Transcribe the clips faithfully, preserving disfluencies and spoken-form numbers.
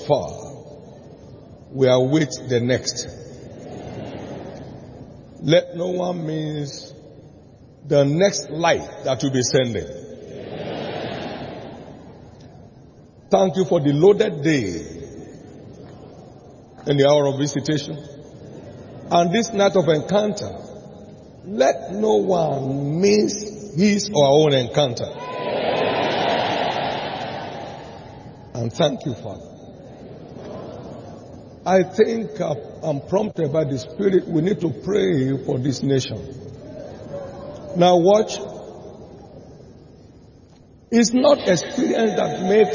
far, we await the next. Let no one miss the next light that will be sending. Thank you for the loaded day and the hour of visitation. And this night of encounter, let no one miss his or our own encounter. And thank you, Father. I think I'm prompted by the Spirit. We need to pray for this nation. Now watch. It's not experience that makes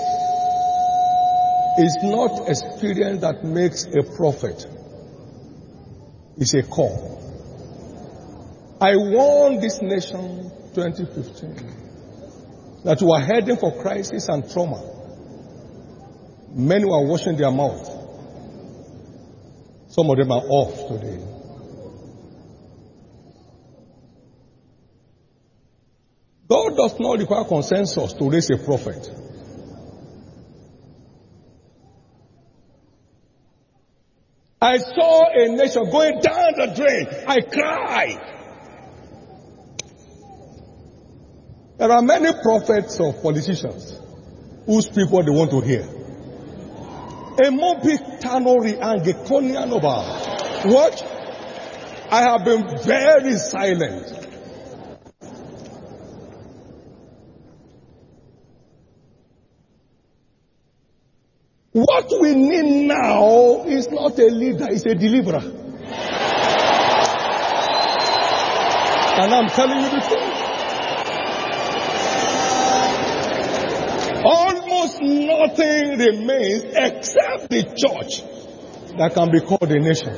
It's not experience that makes a prophet. It's a call. I warned this nation twenty fifteen that we are heading for crisis and trauma. Many were washing their mouth. Some of them are off today. God does not require consensus to raise a prophet. I saw a nation going down the drain. I cried. There are many prophets or politicians who speak what they want to hear. A mobi tanori and gekonian over. What? I have been very silent. What we need now is not a leader, it's a deliverer. And I'm telling you the truth. Almost nothing remains except the church that can be called a nation.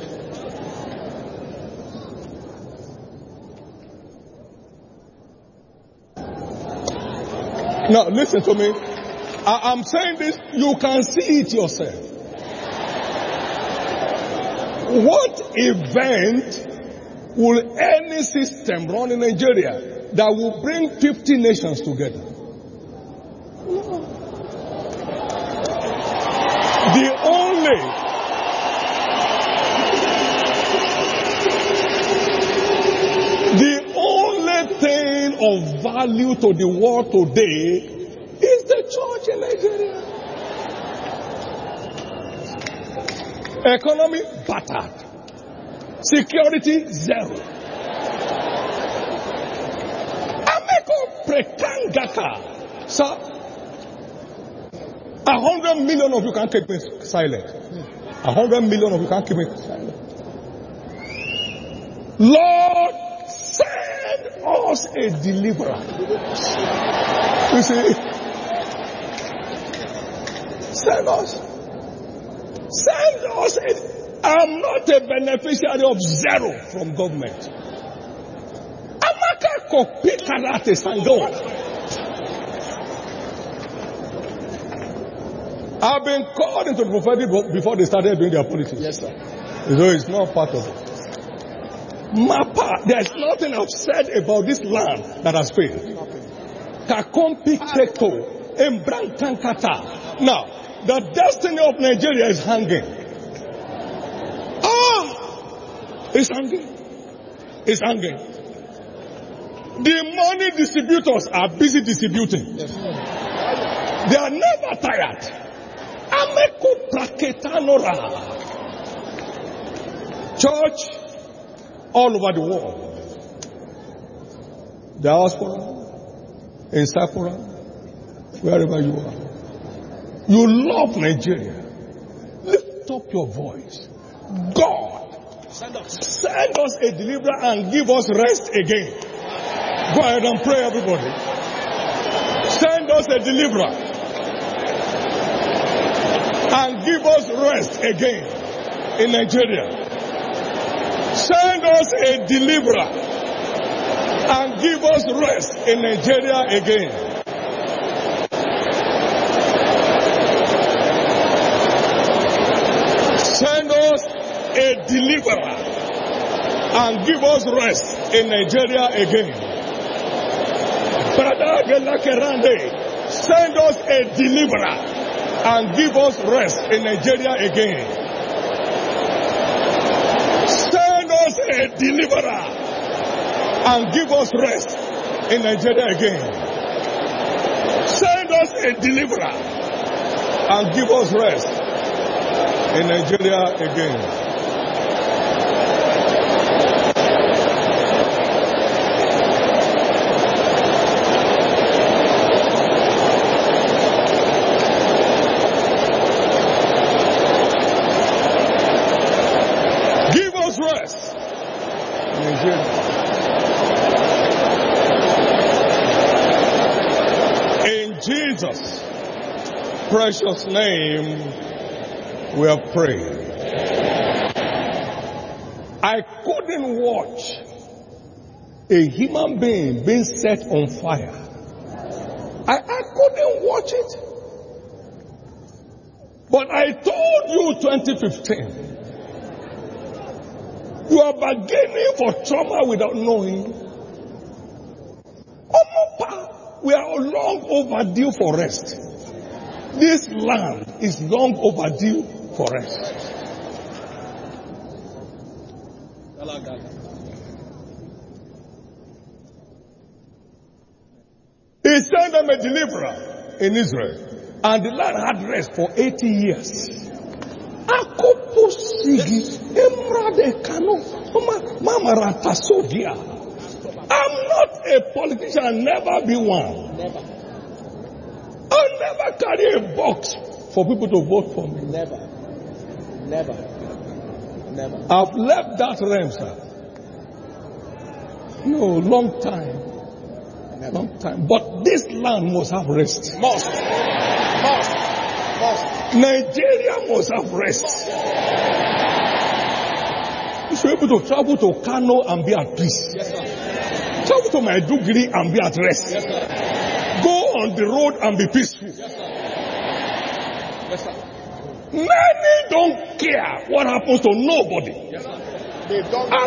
Now listen to me. I, I'm saying this, you can see it yourself. What event will any system run in Nigeria that will bring fifty nations together? No. The only the only thing of value to the world today is the church in Nigeria. Economy battered. Security zero. Ameko prekangaka. Sir, a hundred million of you can't keep me silent. A hundred million of you can't keep me silent. Lord, send us a deliverer. You see, send us. Send us a... I'm not a beneficiary of zero from government. Amaka kopi karate sango. I've been called into the prophetic before they started doing their politics. Yes, sir. So it's not part of it. Mapa, there's nothing I've said about this land that has failed. Kakompi kreko, embran kankata. Now, the destiny of Nigeria is hanging. Ah, it's hanging. It's hanging. The money distributors are busy distributing. Yes, they are never tired. Ameko praketanora. Church all over the world. Diaspora, in Sakura, wherever you are. You love Nigeria. Lift up your voice. God, send us, send us a deliverer and give us rest again. Go ahead and pray, everybody. Send us a deliverer and give us rest again in Nigeria. Send us a deliverer and give us rest in Nigeria again. Send us a deliverer and give us rest in Nigeria again. Brother Gelakerande, send us a deliverer and give us rest in Nigeria again. Send us a deliverer and give us rest in Nigeria again. Send us a deliverer and give us rest in Nigeria again. Give us rest in Nigeria. In Jesus' precious name, we have prayed. I couldn't watch a human being being set on fire. I, I couldn't watch it. But I told you twenty fifteen, you are bargaining for trauma without knowing. We are long overdue for rest. This land is long overdue for rest. He sent them a deliverer in Israel, and the land had rest for eighty years. I'm not a politician, I'll never be one. Never. I'll never carry a box for people to vote for me. Never. Never. Never. I've left that realm, sir. No, long time. Never. Long time. But this land must have rest. Must. Must. Must. Nigeria must have rest. You should be able to travel to Kano and be at peace. Yes, sir. Travel to Maiduguri and be at rest. Yes, sir. Go on the road and be peaceful. Yes, sir. Yes, sir. Many don't care what happens to nobody. Yes, sir. They don't care.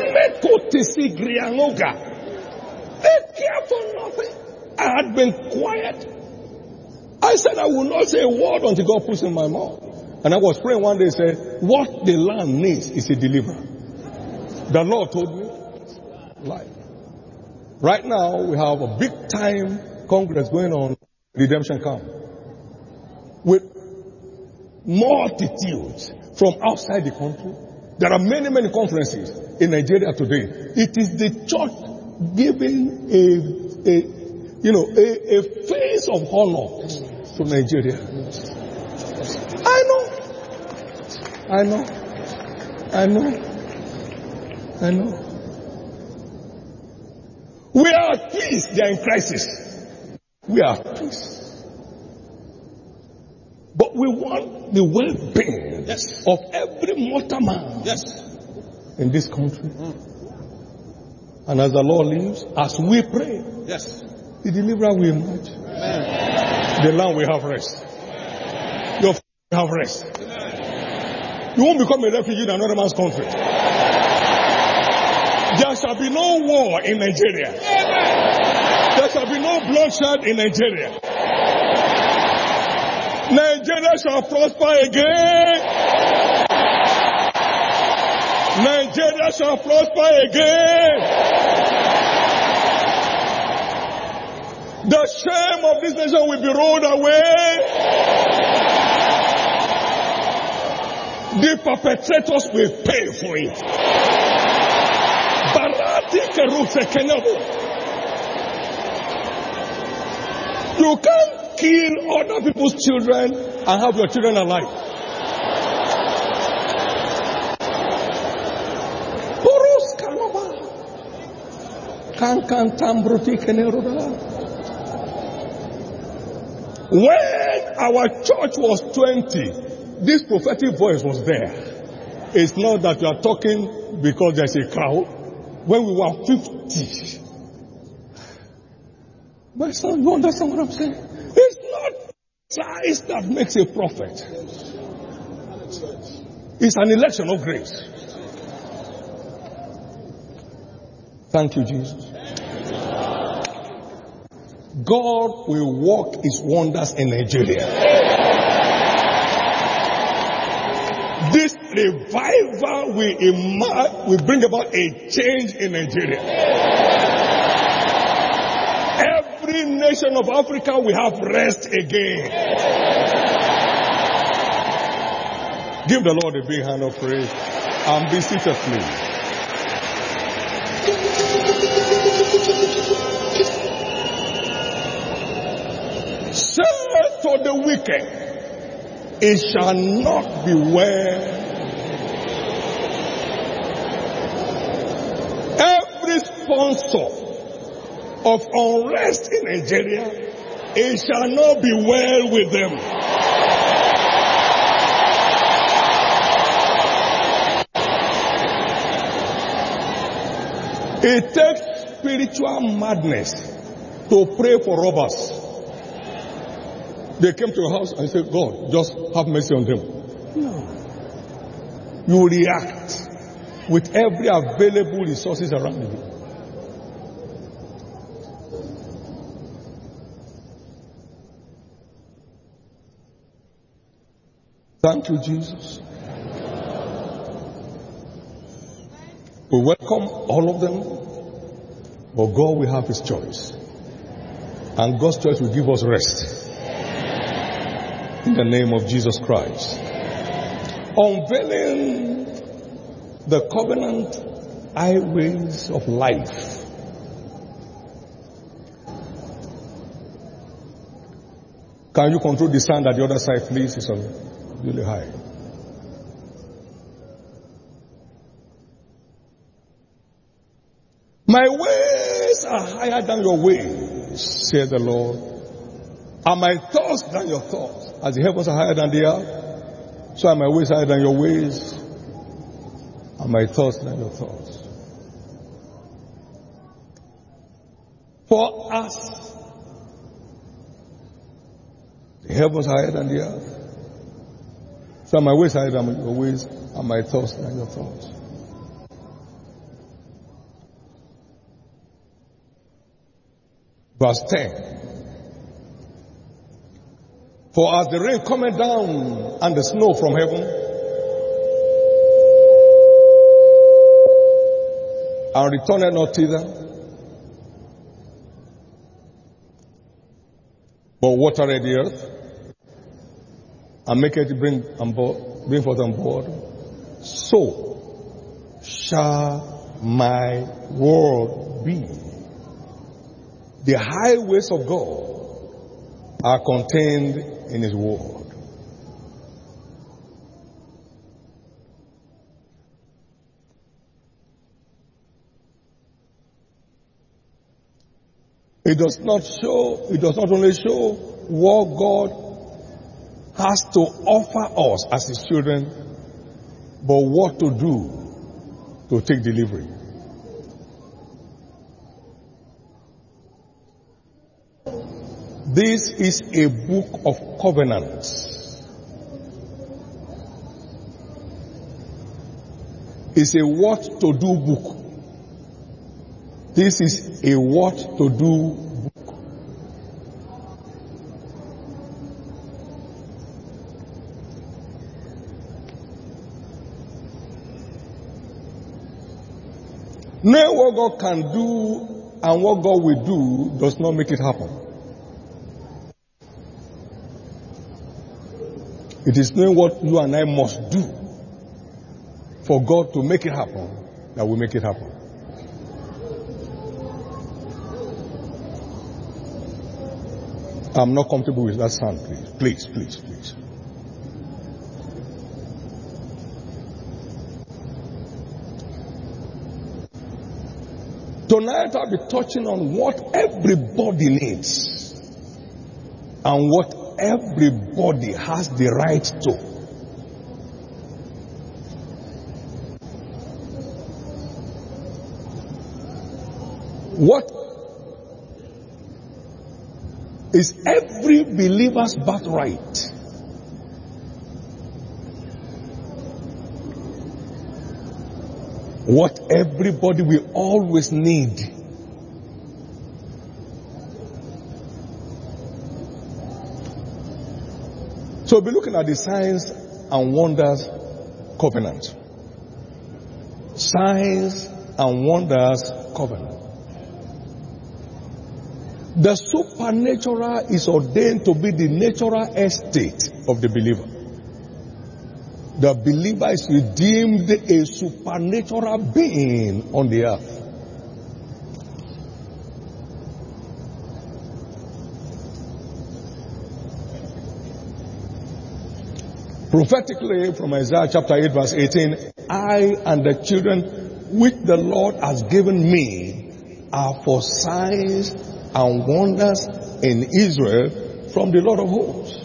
They care for nothing. I had been quiet. I said I will not say a word until God puts in my mouth. And I was praying one day, said, what the land needs is a deliverer. The Lord told me, life. Right now, we have a big time congress going on, Redemption Camp, with multitudes from outside the country. There are many, many conferences in Nigeria today. It is the church giving a, a you know, a, a face of honor to Nigeria. I know. I know. I know. I know. We are at peace. They are in crisis. We are at peace. But we want the well-being Yes. of every mortal man Yes. in this country. Mm. And as the Lord lives, as we pray, Yes. the deliverer will emerge. Amen. The land will have rest. Your family will have rest. You won't become a refugee in another man's country. There shall be no war in Nigeria. There shall be no bloodshed in Nigeria. Nigeria shall prosper again. Nigeria shall prosper again. The shame of this nation will be rolled away. The perpetrators will pay for it. You can't kill other people's children and have your children alive. When our church was twenty, this prophetic voice was there. It's not that you are talking because there's a crowd. When we were fifty, my son, you understand what I'm saying? It's not size that makes a prophet. It's an election of grace. Thank you, Jesus. God will work his wonders in Nigeria. revival will, emerge, will bring about a change in Nigeria. Every nation of Africa will have rest again. Give the Lord a big hand of praise and be seated, please. Say to the wicked, it shall not be well. Every sponsor of unrest in Nigeria, it shall not be well with them. It takes spiritual madness to pray for robbers. They came to your house and said, God, just have mercy on them. No. You react with every available resources around you. Thank you, Jesus. We welcome all of them, but God will have His choice. And God's choice will give us rest. In the name of Jesus Christ. Unveiling the covenant highways of life. Can you control the sound at the other side, please? It's really high. My ways are higher than your ways, said the Lord. Are my thoughts than your thoughts? As the heavens are higher than the earth, so are my ways higher than your ways, and my thoughts than your thoughts. For us, the heavens are higher than the earth, so are my ways higher than your ways, and my thoughts than your thoughts. Verse ten. For as the rain cometh down and the snow from heaven, and returneth not thither, but watereth the earth, and maketh it bring, bring forth on board, so shall my word be. The highways of God are contained in His word. It does not show, it does not only show what God has to offer us as His children, but what to do to take delivery. This is a book of covenants. It's a what to do book. This is a what to do book. Knowing what God can do and what God will do does not make it happen. It is knowing what you and I must do for God to make it happen that will make it happen. I'm not comfortable with that sound, please. Please, please, please. Tonight I'll be touching on what everybody needs and what everybody has the right to. What is every believer's birthright? What everybody will always need. So we'll be looking at the signs and wonders covenant. Signs and wonders covenant. The supernatural is ordained to be the natural estate of the believer. The believer is redeemed a supernatural being on the earth. Prophetically, from Isaiah chapter eight verse eighteen, I and the children which the Lord has given me are for signs and wonders in Israel from the Lord of hosts.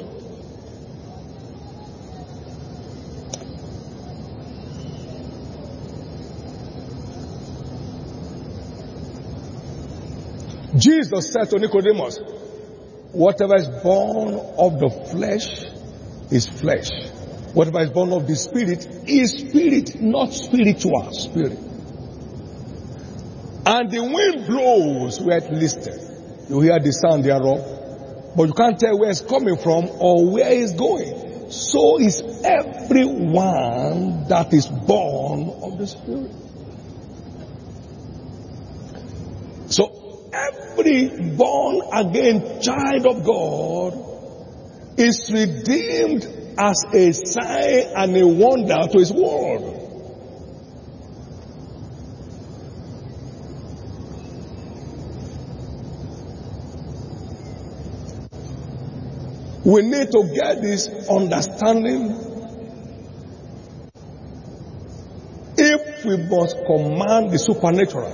Jesus said to Nicodemus, whatever is born of the flesh is flesh. Whatever is born of the spirit is spirit, not spiritual spirit. And the wind blows where it listed. You hear the sound thereof, but you can't tell where it's coming from or where it's going. So is everyone that is born of the spirit. So every born again child of God is redeemed as a sign and a wonder to his world. We need to get this understanding if we must command the supernatural,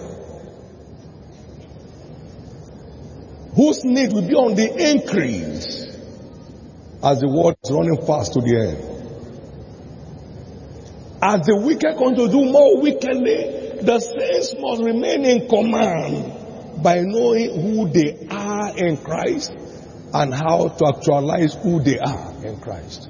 whose need will be on the increase as the world is running fast to the end. As the wicked come to do more wickedly, the saints must remain in command by knowing who they are in Christ and how to actualize who they are in Christ.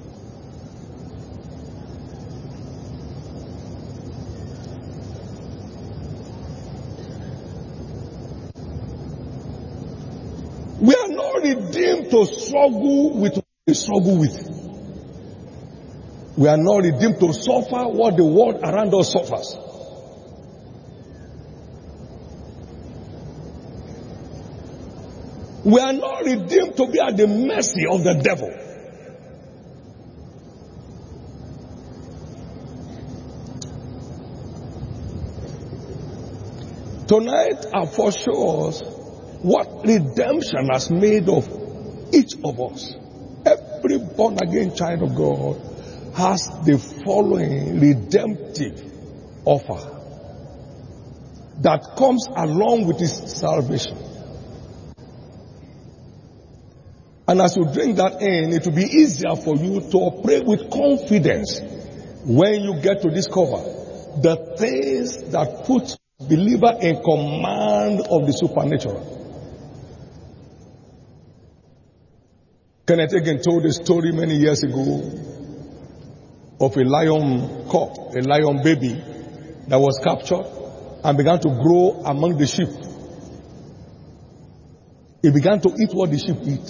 We are not redeemed to struggle with what we struggle with. We are not redeemed to suffer what the world around us suffers. We are not redeemed to be at the mercy of the devil. Tonight, our first shows what redemption has made of each of us. Every born again child of God has the following redemptive offer that comes along with his salvation. And as you bring that in, it will be easier for you to operate with confidence when you get to discover the things that put the believer in command of the supernatural. Kenneth Hagin told a story many years ago of a lion cub, a lion baby that was captured and began to grow among the sheep. He began to eat what the sheep eat.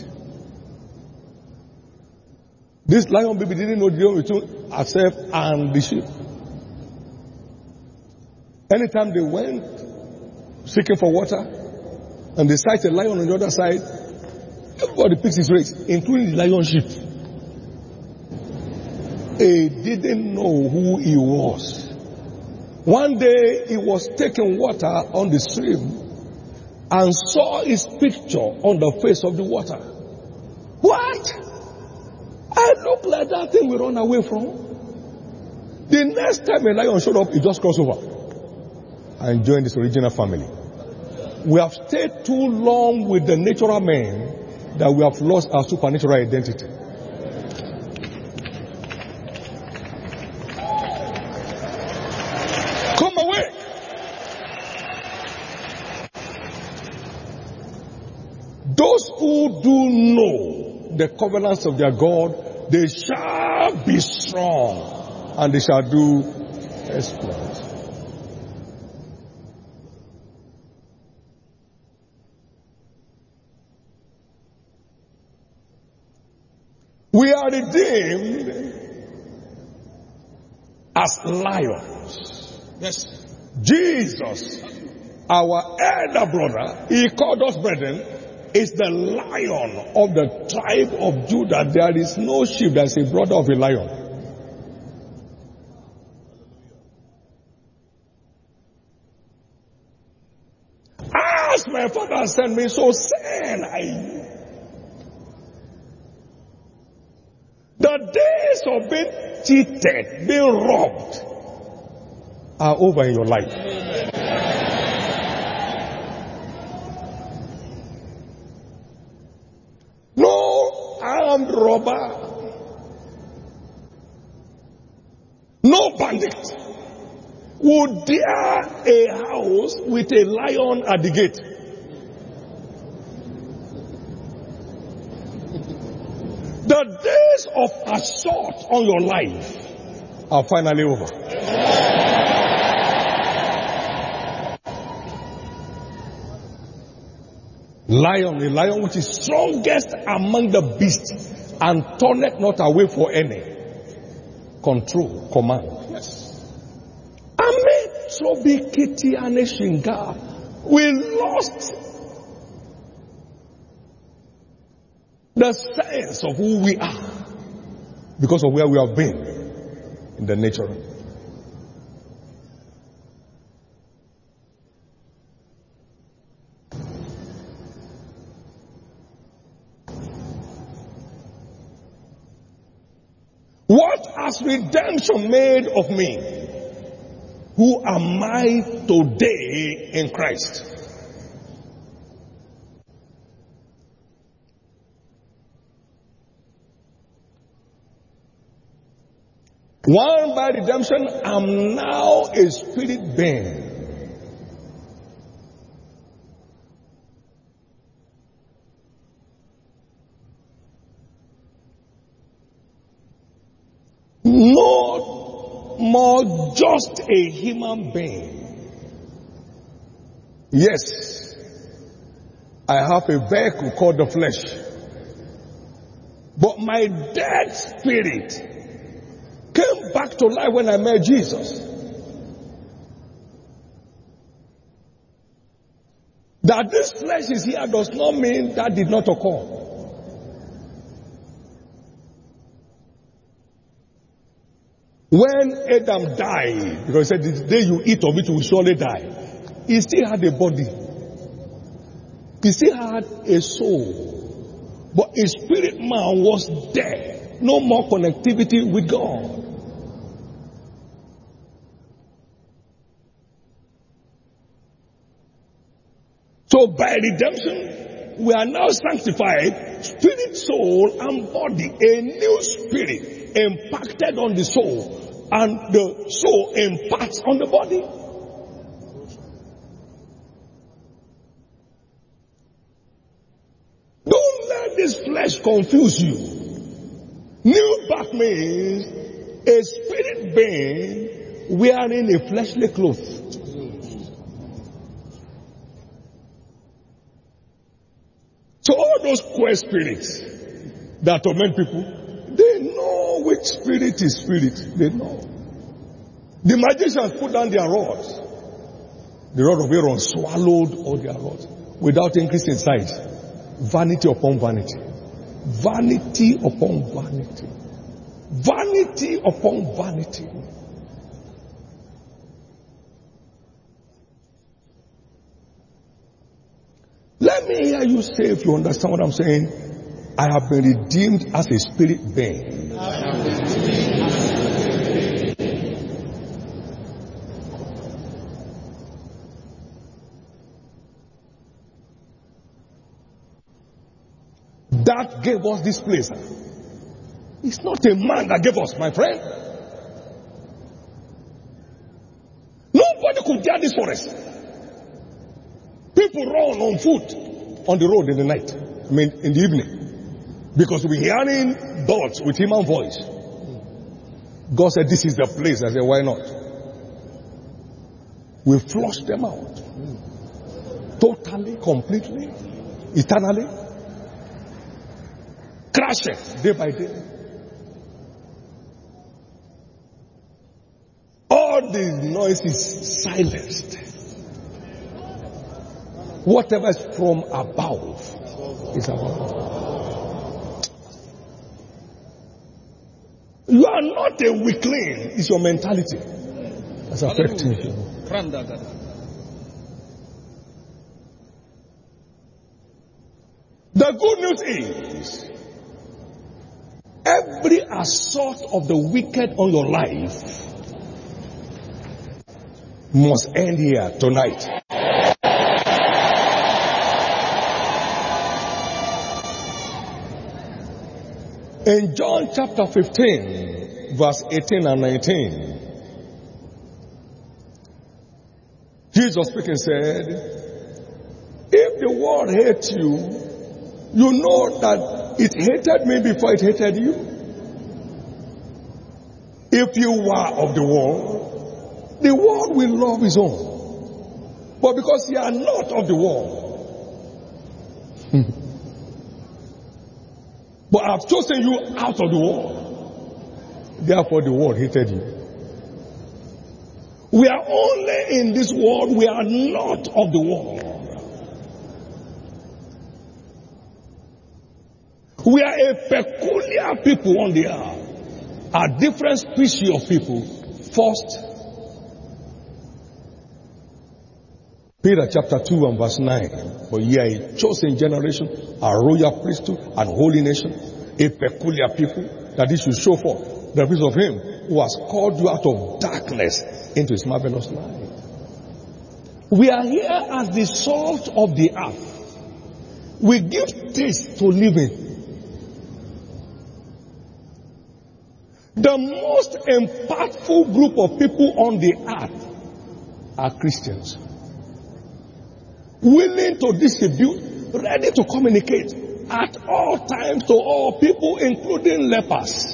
This lion baby didn't know the difference between herself and the sheep. Anytime they went seeking for water and they sight a lion on the other side, everybody picks his race, including the lion sheep. He didn't know who he was. One day he was taking water on the stream and saw his picture on the face of the water. What? I look like that thing we run away from. The next time a lion showed up, he just crossed over and joined his original family. We have stayed too long with the natural man that we have lost our supernatural identity. Come away. Those who do know the covenants of their God, they shall be strong and they shall do exploits. We are redeemed as lions. Yes. Jesus, our elder brother, he called us brethren, is the lion of the tribe of Judah. There is no sheep that is a brother of a lion. As my father sent me, so send I you. The days of being cheated, being robbed, are over in your life. No armed robber, no bandit would dare a house with a lion at the gate. The days of assault on your life are finally over. Lion, a lion which is strongest among the beasts, and turneth not away for any. Control, command. Yes. Amen. Trobi Kiti Aneshinga. We lost the sense of who we are because of where we have been in the nature. What has redemption made of me? Who am I today in Christ? One by redemption, I'm now a spirit being. No more just a human being. Yes, I have a vehicle called the flesh. But my dead spirit came back to life when I met Jesus. That this flesh is here does not mean that did not occur. When Adam died, because he said, the day you eat of it, you will surely die. He still had a body. He still had a soul. But his spirit man was dead. No more connectivity with God. So by redemption, we are now sanctified, spirit, soul, and body. A new spirit impacted on the soul, and the soul impacts on the body. Don't let this flesh confuse you. New birth means a spirit being wearing a fleshly cloth. So all those queer spirits that torment people, they know which spirit is spirit. They know. The magicians put down their rods. The rod of Aaron swallowed all their rods without increase in size. Vanity upon vanity. Vanity upon vanity. Vanity upon vanity. Let me hear you say, if you understand what I'm saying, I have been redeemed as a spirit being. That gave us this place. It's not a man that gave us, my friend. Nobody could dare this forest. People run on foot on the road in the night. I mean, in the evening. Because we're hearing birds with human voice. God said, this is the place. I said, why not? We flush them out. Totally, completely, eternally. Crash it day by day. all the noise is silenced. Whatever is from above is above. You are not a weakling. It's your mentality that's affecting you. The good news is, every assault of the wicked on your life must end here tonight. In John chapter fifteen, verse eighteen and nineteen, Jesus speaking said, if the world hates you, you know that it hated me before it hated you. If you were of the world, the world will love his own. But because you are not of the world, but I have chosen you out of the world, therefore the world hated you. We are only in this world, we are not of the world. We are a peculiar people on the earth. A different species of people. First, Peter chapter two and verse nine. For ye are a chosen generation, a royal priesthood, and holy nation, a peculiar people, that he should show forth the praise of him who has called you out of darkness into his marvelous light. We are here as the salt of the earth. We give taste to living. The most impactful group of people on the earth are Christians. Willing to distribute, ready to communicate at all times to all people, including lepers.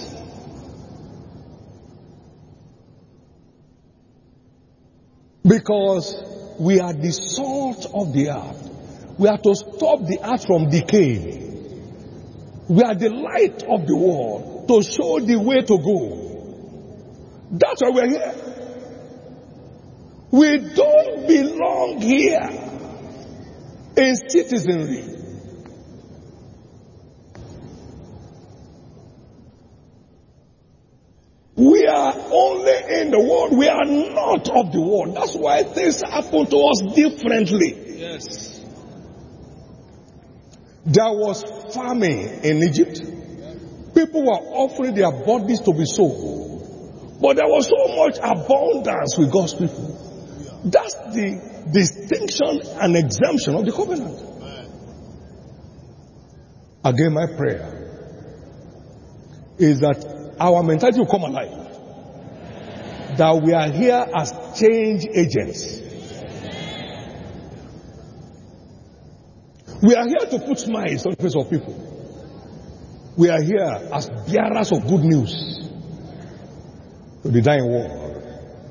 Because we are the salt of the earth. We are to stop the earth from decay. We are the light of the world, to show the way to go. That's why we're here. We don't belong here in citizenry. We are only in the world. We are not of the world. That's why things happen to us differently. Yes. There was famine in Egypt. People were offering their bodies to be sold. But there was so much abundance with God's people. That's the distinction and exemption of the covenant. Again, my prayer is that our mentality will come alive. That we are here as change agents. We are here to put smiles on the face of people. We are here as bearers of good news to the dying world.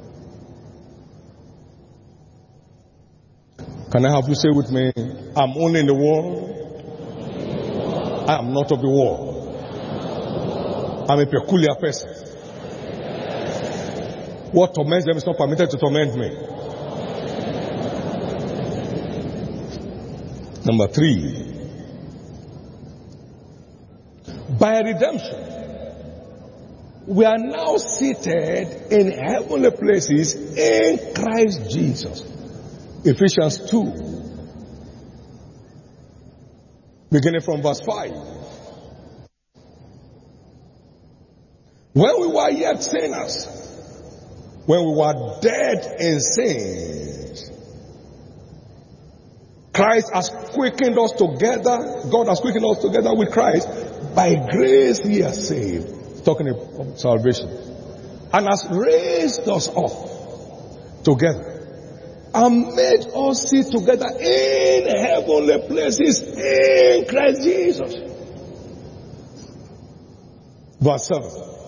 Can I have you say with me, I'm only in the world, I am not of the world. I'm a peculiar person. What torments them is not permitted to torment me. Number three, by redemption, we are now seated in heavenly places in Christ Jesus. Ephesians two, beginning from verse five. When we were yet sinners, when we were dead in sins, Christ has quickened us together. God has quickened us together with Christ. By grace ye are saved. It's talking about salvation. And has raised us up together. And made us sit together in heavenly places in Christ Jesus. Verse seven.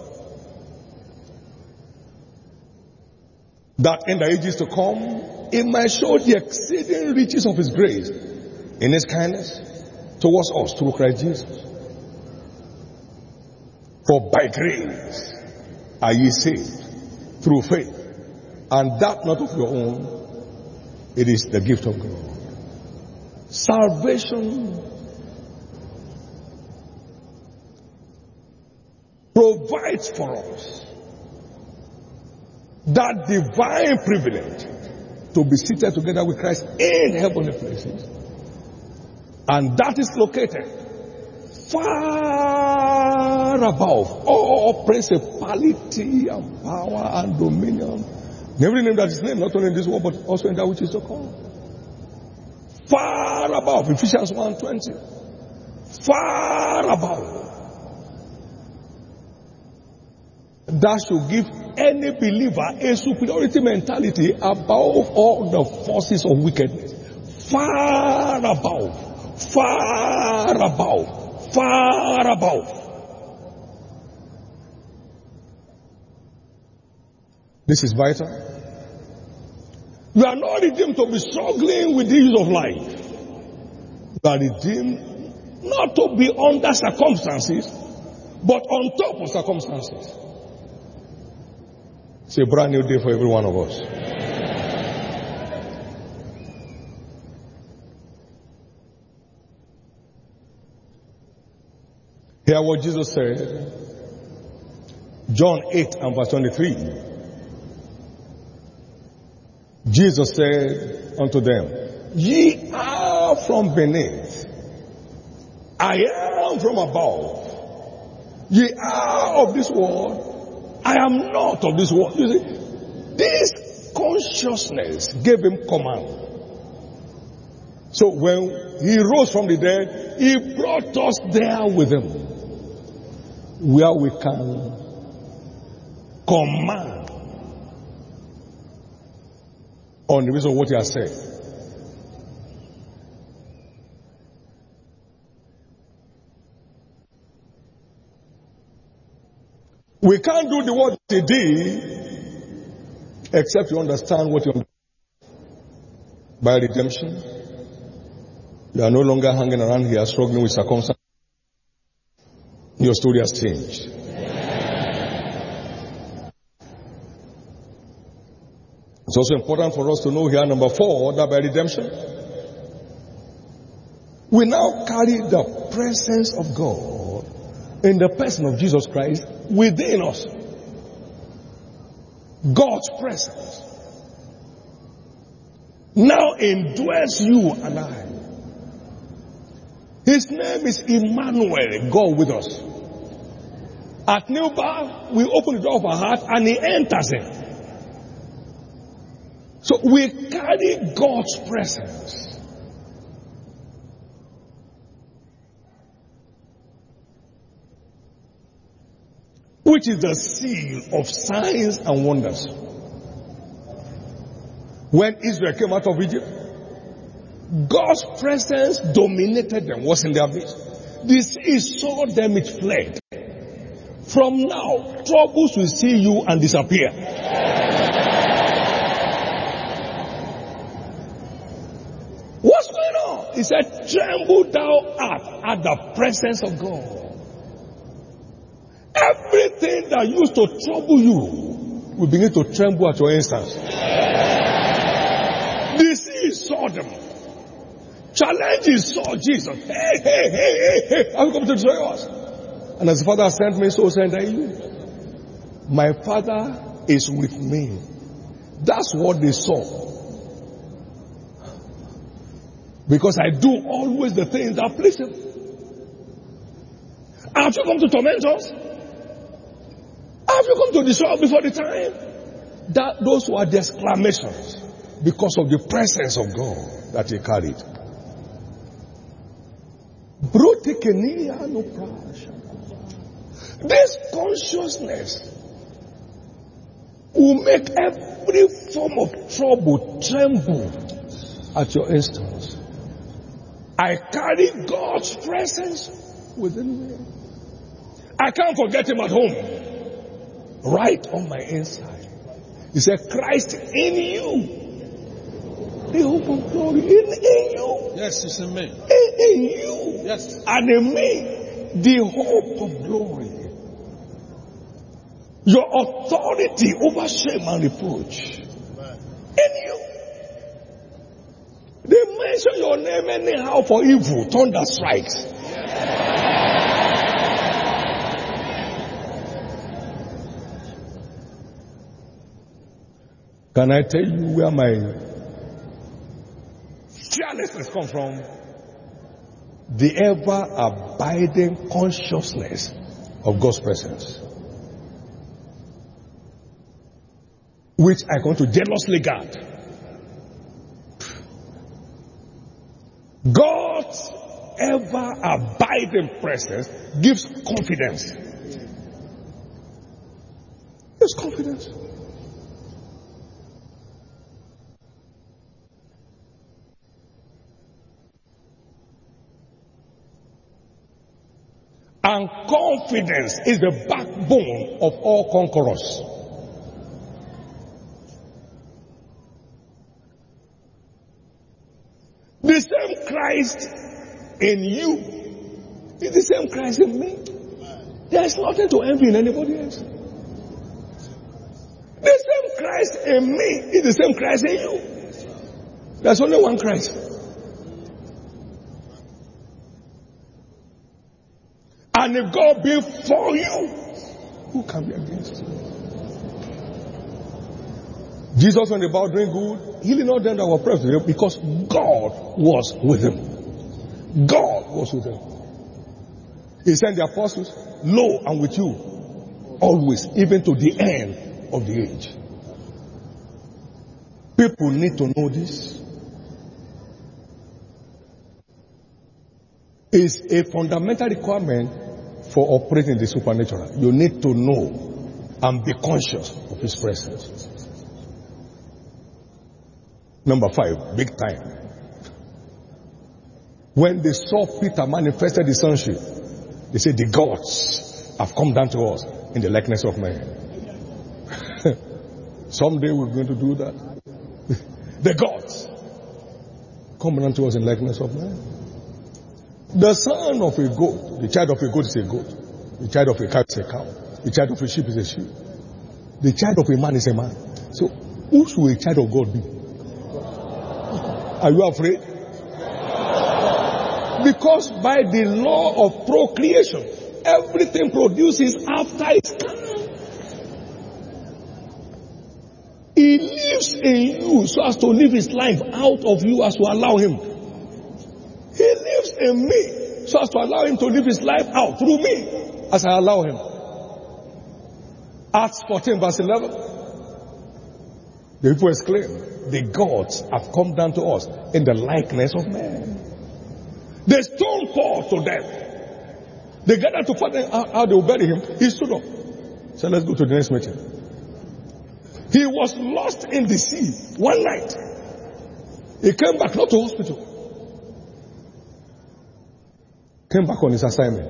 That in the ages to come, it might show the exceeding riches of his grace in his kindness towards us through Christ Jesus. For by grace are ye saved through faith. And that not of your own, it is the gift of God. Salvation provides for us that divine privilege to be seated together with Christ in heavenly places. And that is located far above all principality and power and dominion. Every name that is named, not only in this world, but also in that which is to come. Far above. Ephesians one twenty. Far above. That should give any believer a superiority mentality above all the forces of wickedness. Far above. Far above. Far above. This is vital. You are not redeemed to be struggling with the issues of life. You are redeemed not to be under circumstances, but on top of circumstances. It's a brand new day for every one of us. Hear what Jesus said. John eight and verse twenty-three. Jesus said unto them, ye are from beneath, I am from above. Ye are of this world, I am not of this world. You see, this consciousness gave him command. So when he rose from the dead, he brought us there with him, where we can command on the basis of what he has said. We can't do the what he did except you understand what you understand. By redemption, you are no longer hanging around here struggling with circumstances. Your story has changed. It's also important for us to know here, number four, that by redemption, we now carry the presence of God in the person of Jesus Christ within us. God's presence now indwells you and I. His name is Emmanuel, God with us. At New Birth, we open the door of our heart and he enters in. So we carry God's presence. Which is the seal of signs and wonders. When Israel came out of Egypt, God's presence dominated them, was in their midst. The sea saw them, it fled. From now, troubles will see you and disappear. What's going on? He said, tremble thou art at the presence of God. Everything that used to trouble you will begin to tremble at your instance. The sea saw them. Challenges saw Jesus. Hey, hey, hey, hey, hey. I've come to destroy us. And as the Father sent me, so send I you. My Father is with me. That's what they saw. Because I do always the things that please him. Have you come to torment us? Have you come to destroy us before the time? That those were the exclamations because of the presence of God that he carried. This consciousness will make every form of trouble tremble at your instance. I carry God's presence within me. I can't forget him at home. Right on my inside. He said, Christ in you. The hope of glory in, in you. Yes, it's in me. In, in you. Yes. And in me, the hope of glory. Your authority over shame and reproach. In you. They mention your name anyhow for evil. Thunder strikes. Can I tell you where my fearlessness comes from? The ever-abiding consciousness of God's presence, which I want to jealously guard. God's ever-abiding presence gives confidence. Gives confidence. And confidence is the backbone of all conquerors. The same Christ in you is the same Christ in me. There is nothing to envy in anybody else. The same Christ in me is the same Christ in you. There's only one Christ. And if God be for you, who can be against you? Jesus went about doing good, healing all them that were oppressed, because God was with him. God was with him. He sent the apostles, lo, I'm with you always, even to the end of the age. People need to know this. It's a fundamental requirement for operating the supernatural. You need to know and be conscious of his presence. Number five, big time. When they saw Peter manifested his sonship, they said, the gods have come down to us in the likeness of man. Someday we're going to do that. The gods come down to us in likeness of man. The son of a goat, the child of a goat is a goat. The child of a cow is a cow. The child of a sheep is a sheep. The child of a man is a man. So, who should a child of God be? Are you afraid? Because by the law of procreation, everything produces after its kind. He lives in you so as to live his life out of you as to allow him. He lives in me so as to allow him to live his life out through me as I allow him. Acts fourteen verse eleven. The people exclaim, the gods have come down to us in the likeness of man. They stoned Paul to death. They gathered to find out how they will bury him. He stood up. So let's go to the next meeting. He was lost in the sea one night. He came back, not to hospital. Came back on his assignment.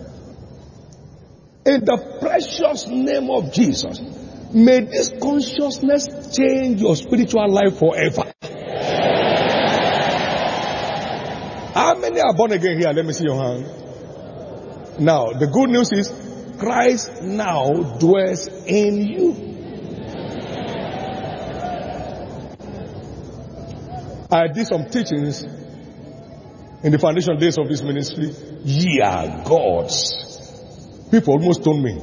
In the precious name of Jesus, may this consciousness change your spiritual life forever. How many are born again here? Let me see your hand. Now, the good news is Christ now dwells in you. I did some teachings in the foundation days of this ministry. Ye are gods. People almost told me.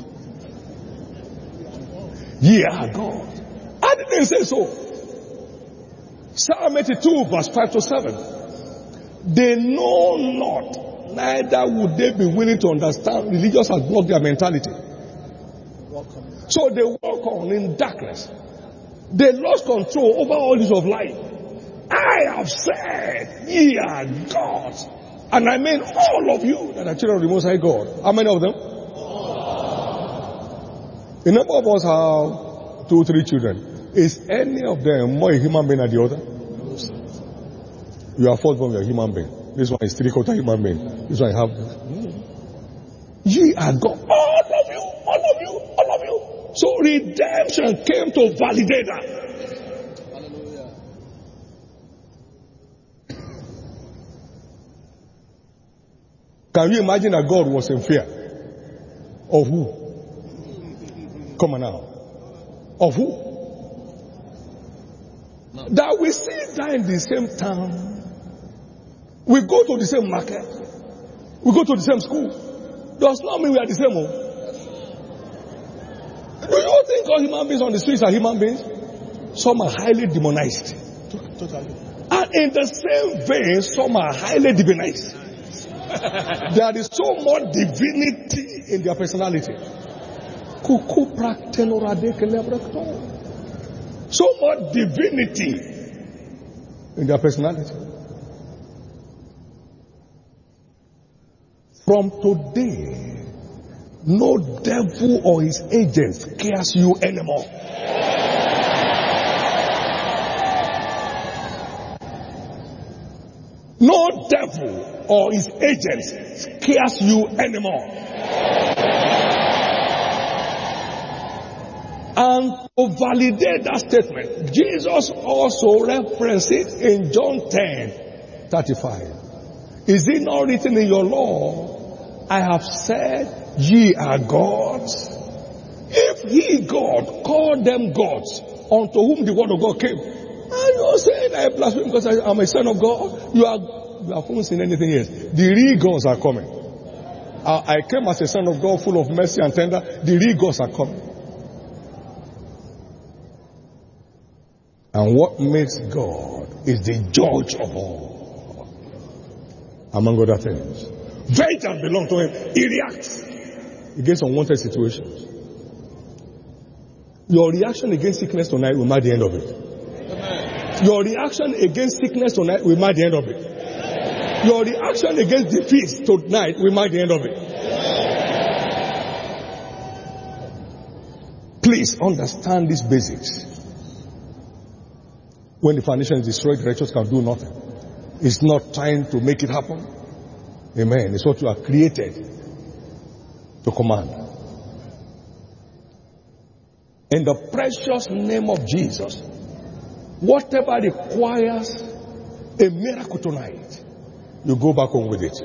Ye are gods. I didn't say so. Psalm eighty-two verse five to seven. They know not, neither would they be willing to understand. Religious has blocked their mentality. So they walk on in darkness. They lost control over all this of life. I have said, ye are gods. And I mean all of you that are children of the Most High God. How many of them? A number of us have two, three children. Is any of them more a human being than the other? You are first born, you are a human being. This one is three-quarter human being. This one I have. Ye are God. All of you, all of you, all of you. So redemption came to validate that. Can you imagine that God was in fear? Of who? Come on now. Of who? No. That we sit down in the same town. We go to the same market. We go to the same school. Does not mean we are the same. Oh. Do you think all human beings on the streets are human beings? Some are highly demonized. Totally. And in the same vein, some are highly divinized. There is so much divinity in their personality. So much divinity in their personality. From today, no devil or his agents scares you anymore. No devil or his agents scares you anymore. And to validate that statement, Jesus also referenced it in John ten thirty-five. Is it not written in your law, I have said ye are gods? If he, God, called them gods, unto whom the word of God came, and you say I blaspheme because I am a son of God, you are you haven't seen anything yet. The real gods are coming. I, I came as a son of God, full of mercy and tender. The real gods are coming. And what makes God is the judge of all, among other things. Vengeance belongs to him. He reacts against unwanted situations. Your reaction against sickness tonight will mark the end of it. Amen. Your reaction against sickness tonight will mark the end of it. Amen. Your reaction against defeat tonight will mark the end of it. Amen. Please understand these basics. When the foundation is destroyed, the righteous can do nothing. It's not trying to make it happen. Amen. It's what you are created to command. In the precious name of Jesus, whatever requires a miracle tonight, you go back home with it.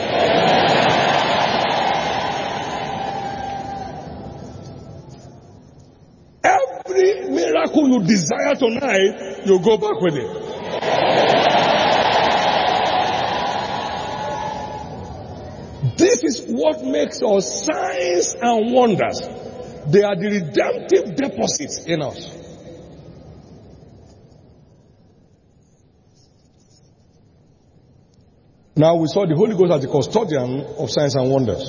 Every miracle you desire tonight, you go back with it. This is what makes us signs and wonders. They are the redemptive deposits in us. Now we saw the Holy Ghost as the custodian of signs and wonders.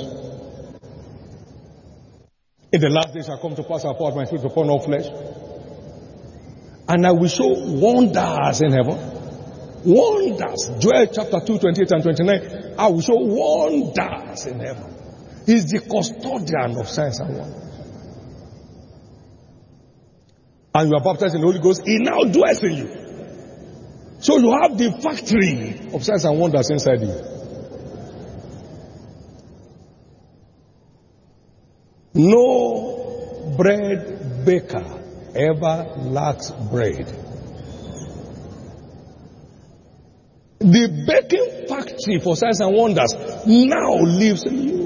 In the last days shall come to pass, I pour out my spirit upon all flesh. And I will show wonders in heaven. Wonders. Joel chapter two, twenty-eight and twenty-nine. I will show wonders in heaven. He's the custodian of signs and wonders. And you are baptized in the Holy Ghost. He now dwells in you. So you have the factory of signs and wonders inside you. No bread baker ever lacks bread. The baking factory for signs and wonders now lives in you.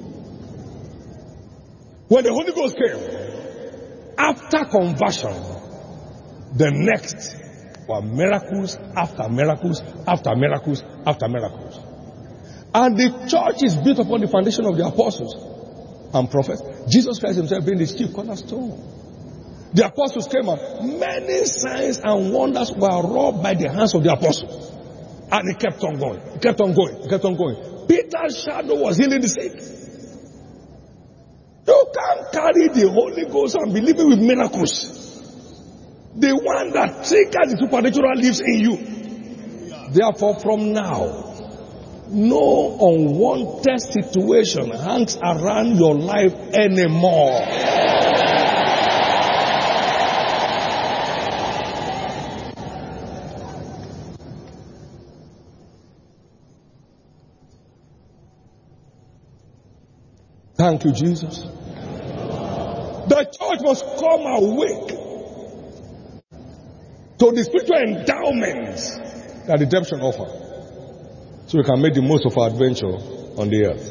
When the Holy Ghost came, after conversion, the next were miracles after miracles after miracles after miracles. And the church is built upon the foundation of the apostles and prophets. Jesus Christ himself being the chief cornerstone. The apostles came and many signs and wonders were wrought by the hands of the apostles. And he kept on going. He kept on going. He kept on going. Peter's shadow was healing the sick. You can't carry the Holy Ghost and be living with miracles. The one that triggers the supernatural lives in you. Therefore, from now, no unwanted situation hangs around your life anymore. Thank you, Jesus. The church must come awake to the spiritual endowments that redemption offers, so we can make the most of our adventure on the earth.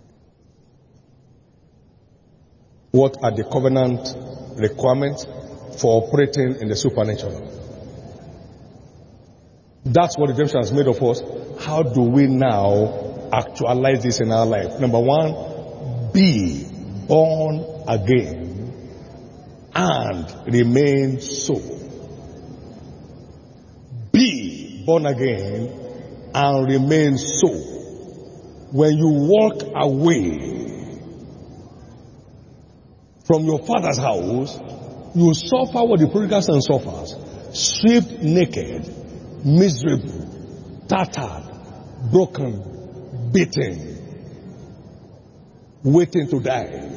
What are the covenant requirements for operating in the supernatural. That's what redemption has made of us. How do we now actualize this in our life? Number one, be born again and remain so. Be born again and remain so. When you walk away from your father's house, you suffer what the prodigal son suffers. Stripped naked, miserable, tattered, broken, beaten, waiting to die.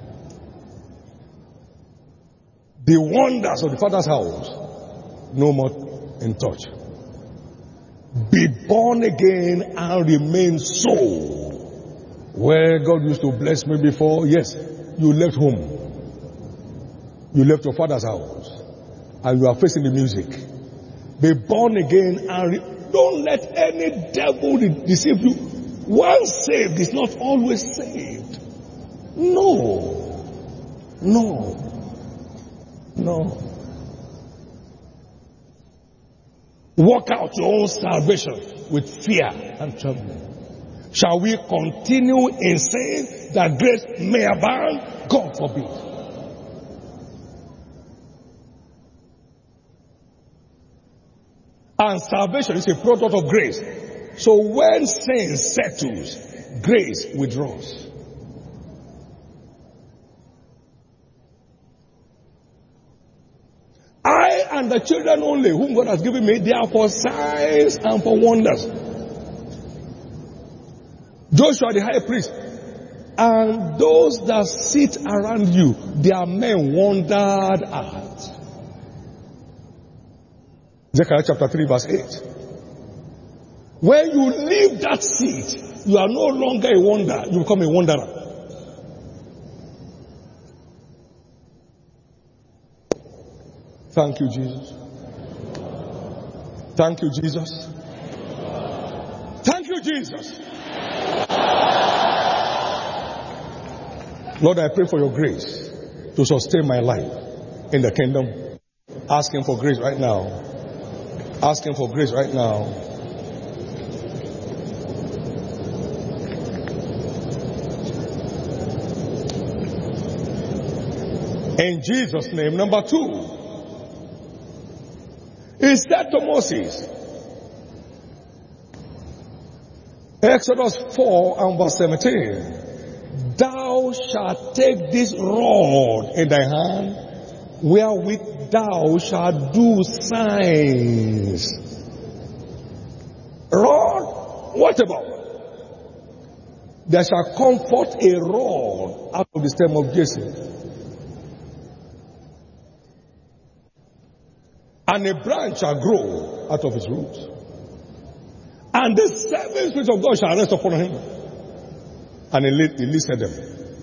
The wonders of the father's house, no more in touch. Be born again and remain so. Where God used to bless me before, yes, you left home. You left your father's house and you are facing the music. Be born again and re- don't let any devil de- deceive you. Once saved is not always saved. No. No. No. Work out your own salvation with fear and trembling. Shall we continue in sin that grace may abound? God forbid. And salvation is a product of grace. So when sin settles, grace withdraws. I and the children only whom God has given me, they are for signs and for wonders. Joshua the high priest and those that sit around you, their men wondered at. Zechariah chapter three verse eight. When you leave that seat, you are no longer a wonder, you become a wanderer. Thank you, Jesus. Thank you, Jesus. Thank you, Jesus. Lord, I pray for your grace to sustain my life in the kingdom. Ask him for grace right now. Ask him for grace right now. In Jesus' name. Number two. He said to Moses, Exodus four and verse seventeen, thou shalt take this rod in thy hand, wherewith thou shalt do signs. Rod, what about? There shall come forth a rod out of the stem of Jesse, and a branch shall grow out of his roots. And the seven spirits of God shall rest upon him. And he listed them.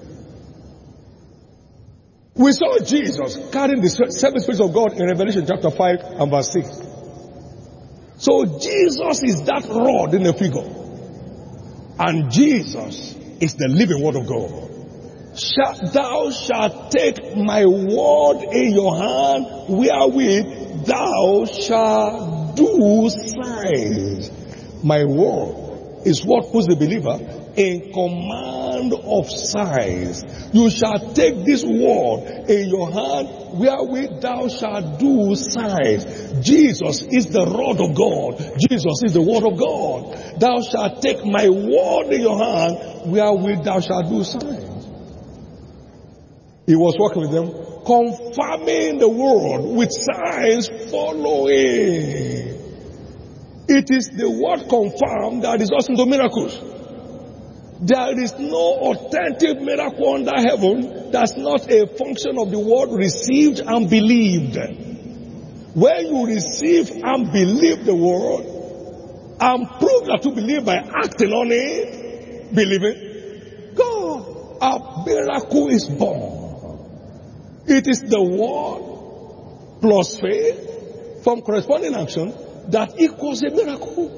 We saw Jesus carrying the seven spirits of God in Revelation chapter five and verse six. So Jesus is that rod in the figure. And Jesus is the living word of God. Shall, thou shalt take my word in your hand, wherewith thou shalt do signs. My word is what puts the believer in command of signs. You shall take this word in your hand, wherewith thou shalt do signs. Jesus is the rod of God. Jesus is the word of God. Thou shalt take my word in your hand, wherewith thou shalt do signs. He was working with them, confirming the word with signs following. It is the word confirmed that is also into miracles. There is no authentic miracle under heaven that's not a function of the word received and believed. When you receive and believe the word and prove that you believe by acting on it, believing, God, a miracle is born. It is the word plus faith from corresponding action that equals a miracle.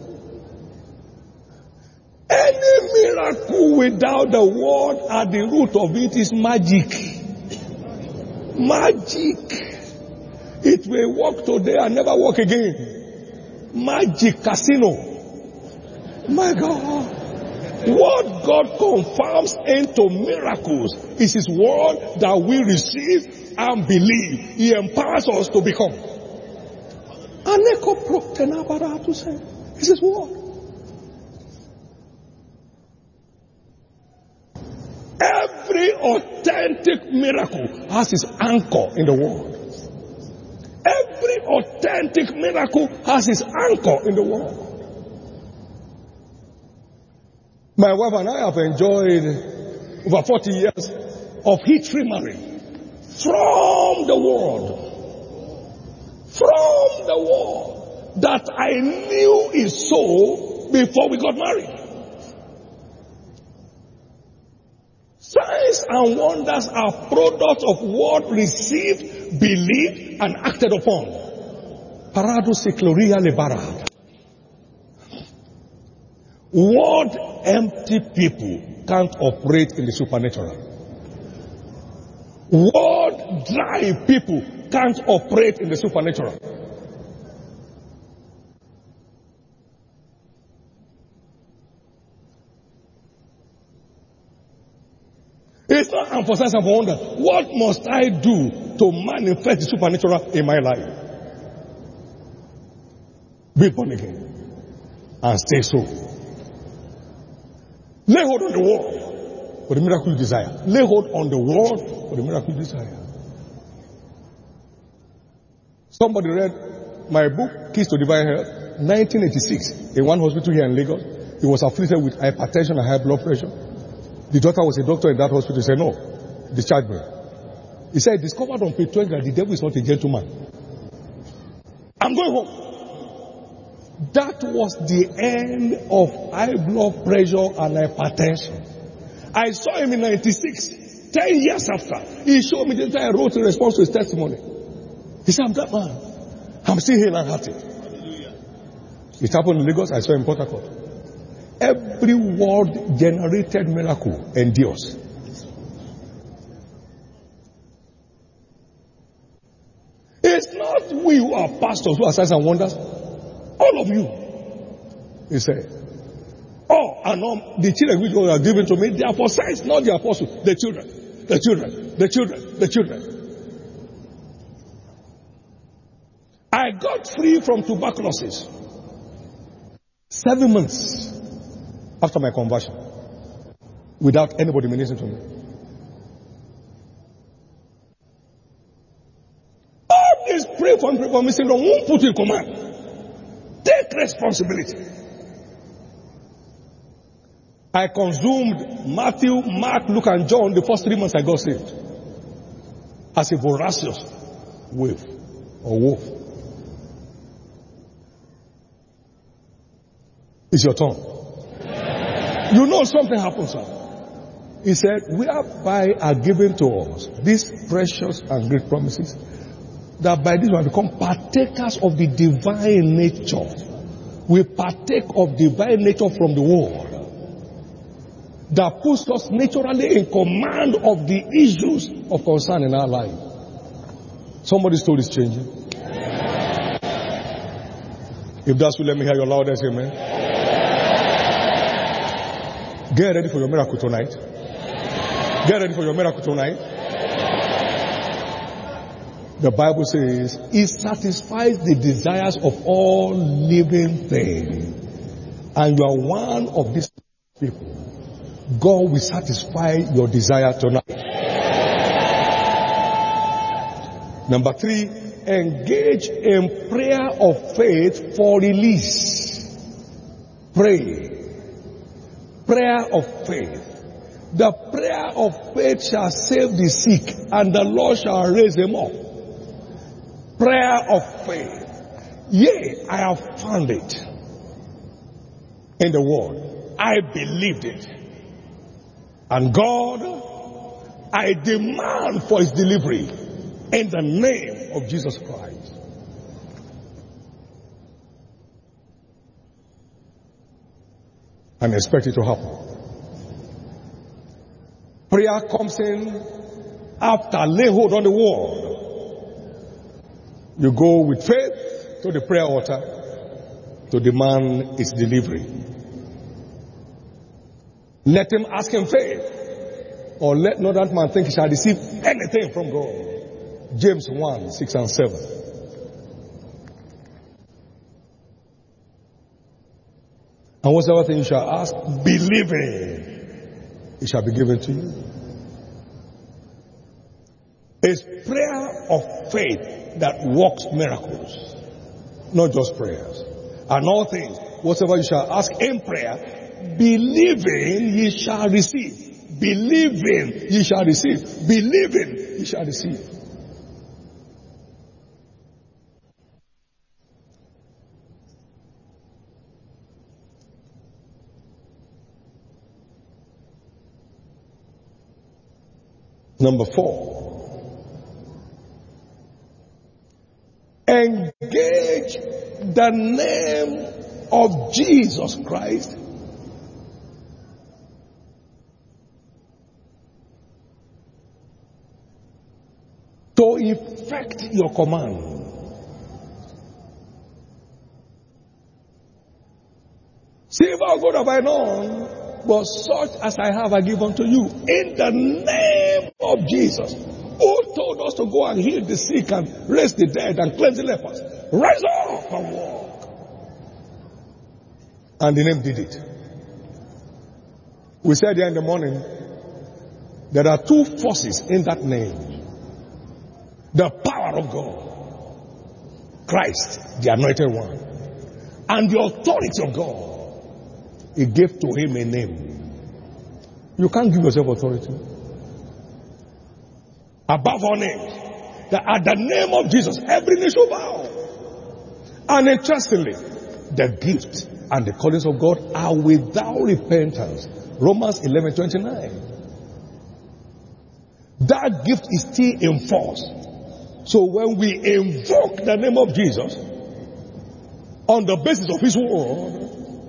Any miracle without the word at the root of it is magic. Magic. It may work today and never work again. Magic casino. My God. What God confirms into miracles is His word that we receive and believe. He empowers us to become. This is word. Every authentic miracle has its anchor in the word. Every authentic miracle has its anchor in the word. My wife and I have enjoyed over forty years of history marriage from the word. From the word that I knew is so before we got married. Signs and wonders are products of what received, believed, and acted upon. Paradoxicloria lebarad. Word empty people can't operate in the supernatural. Word dry people can't operate in the supernatural. It's not emphasized and wonder. What must I do to manifest the supernatural in my life? Be born again and stay so. Lay hold on the word for the miracle you desire. Lay hold on the word for the miracle you desire. Somebody read my book, Keys to Divine Health, nineteen eighty-six, in one hospital here in Lagos. He was afflicted with hypertension and high blood pressure. The doctor was a doctor in that hospital. He said, no, discharge me. He said, discovered on page twenty that the devil is not a gentleman. I'm going home. That was the end of high blood pressure and hypertension. I saw him in ninety-six, ten years after. He showed me the entire wrote in response to his testimony. He said, I'm that man. I'm still here and hearty. It happened in Lagos. I saw him in Port Harcourt. Every word generated miracle endures. It's not we who are pastors who are signs and wonders. All of you. He said, oh, and all the children which God has given to me, they are for signs, not the apostles, the children, the children, the children, the children. I got free from tuberculosis seven months after my conversion without anybody ministering to me. All this pray for pray for me, syndrome won't put in command. Take responsibility. I consumed Matthew, Mark, Luke, and John the first three months I got saved as a voracious wolf or wolf. It's your turn. You know something happens, sir. He said, whereby are given to us these precious and great promises, that by this we become partakers of the divine nature. We partake of divine nature from the world that puts us naturally in command of the issues of concern in our life. Somebody's story is changing. If that's so, let me hear your loudest amen. Get ready for your miracle tonight. Get ready for your miracle tonight. The Bible says, it satisfies the desires of all living things. And you are one of these people. God will satisfy your desire tonight. Number three, engage in prayer of faith for release. Pray. Prayer of faith. The prayer of faith shall save the sick, and the Lord shall raise them up. Prayer of faith. Yea, I have found it in the word. I believed it. And God, I demand for its delivery in the name of Jesus Christ. And expect it to happen. Prayer comes in after lay hold on the word. You go with faith to the prayer altar to demand its delivery. Let him ask in faith, or let not that man think he shall receive anything from God. James one, six and seven. And whatsoever thing you shall ask, believing, it shall be given to you. It's prayer of faith that works miracles, not just prayers. And all things, whatsoever you shall ask in prayer, believing ye shall receive. Believing ye shall receive. Believing ye shall receive. Number four. Engage the name of Jesus Christ to effect your command. Silver or gold have I known, but such as I have I give unto you. In the name of Jesus, who told us to go and heal the sick and raise the dead and cleanse the lepers. Rise up and walk. And the name did it. We said here in the morning, there are two forces in that name. The power of God, Christ, the anointed one, and the authority of God. He gave to him a name. You can't give yourself authority. Above all names, that at the name of Jesus, every knee shall bow. And interestingly, the gift and the callings of God are without repentance. Romans eleven twenty-nine. That gift is still in force. So when we invoke the name of Jesus on the basis of his word,